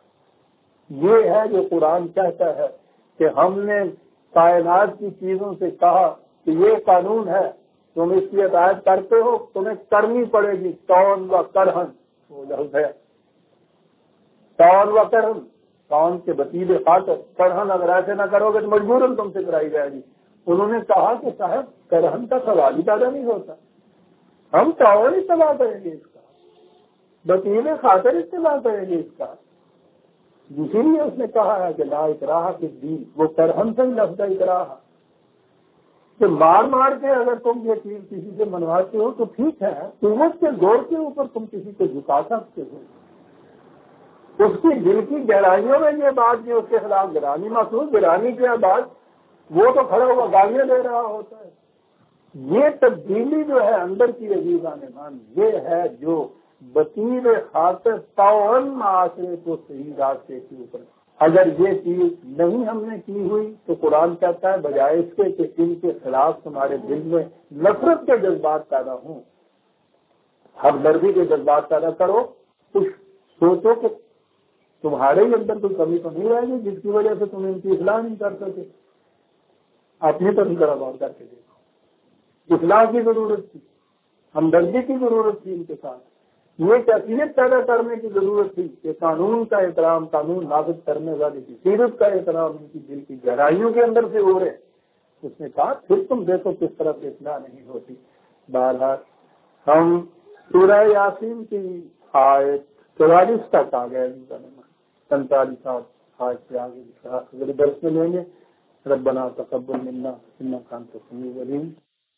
یہ ہے جو قرآن کہتا ہے کہ ہم نے کائنات کی چیزوں سے کہا کہ یہ قانون ہے، تم اس کی اطاعت کرتے ہو، تمہیں کرنی پڑے گی. کون و کرہن، وہ لفظ ہے کون و کرہن، کون کے بتیلے خاطر، کرہن اگر ایسے نہ کرو گے تو مجبوراً تم سے کرائی جائے گی. انہوں نے کہا کہ صاحب کرہن کا سوال ہی پیدا نہیں ہوتا، ہم کون استعمال کریں گے اس کا، بتیلے خاطر استعمال کریں گے اس کا. اسی لیے اس نے کہا ہے کہ لا اکراہ فی الدین، وہ کرہن سے ہی لفظ اکراہ کہ مار مار کے اگر تم یہ چیز کسی سے منواتے ہو تو ٹھیک ہے، قوت کے زور کے اوپر تم کسی کو جھکا سکتے ہو. اس کی دل کی گہرائیوں میں یہ بات کہ اس کے خلاف گرانی محسوس، گرانی کے بعد وہ تو کھڑا ہوا گالیاں دے رہا ہوتا ہے. یہ تبدیلی جو ہے اندر کی عزیزان مان، یہ ہے جو بطیر خاطر تعاون معاشرے کو صحیح راستے کے اوپر. اگر یہ چیز نہیں ہم نے کی ہوئی تو قرآن کہتا ہے بجائے اس کے کہ ان کے خلاف تمہارے دل میں نفرت کے جذبات پیدا ہوں، ہمدردی کے جذبات پیدا کرو. کچھ سوچو کہ تمہارے ہی اندر کوئی کمی تو نہیں رہے گی جس کی وجہ سے تم ان کی اصلاح نہیں کر سکے. اپنی طرف ذرا غور کر کے دیکھو. اصلاح کی ضرورت تھی، ہمدردی کی ضرورت تھی ان کے ساتھ. یہ کیفیت پیدا کرنے کی ضرورت تھی کہ قانون کا احترام، قانون نافذ کرنے والے کی سیرت کا احترام ان کی دل کی گہرائیوں کے اندر سے ہو رہے. اس نے کہا پھر تم دیکھو کس طرح سے اصلاح نہیں ہوتی. بہرحال ہم سورہ یاسین کی آیت چوالیس تک آ گئے، پینتالیس آیت سے آگے اگلے درس میں لیں گے۔ ربنا تقبل منا انک انت السمیع العلیم۔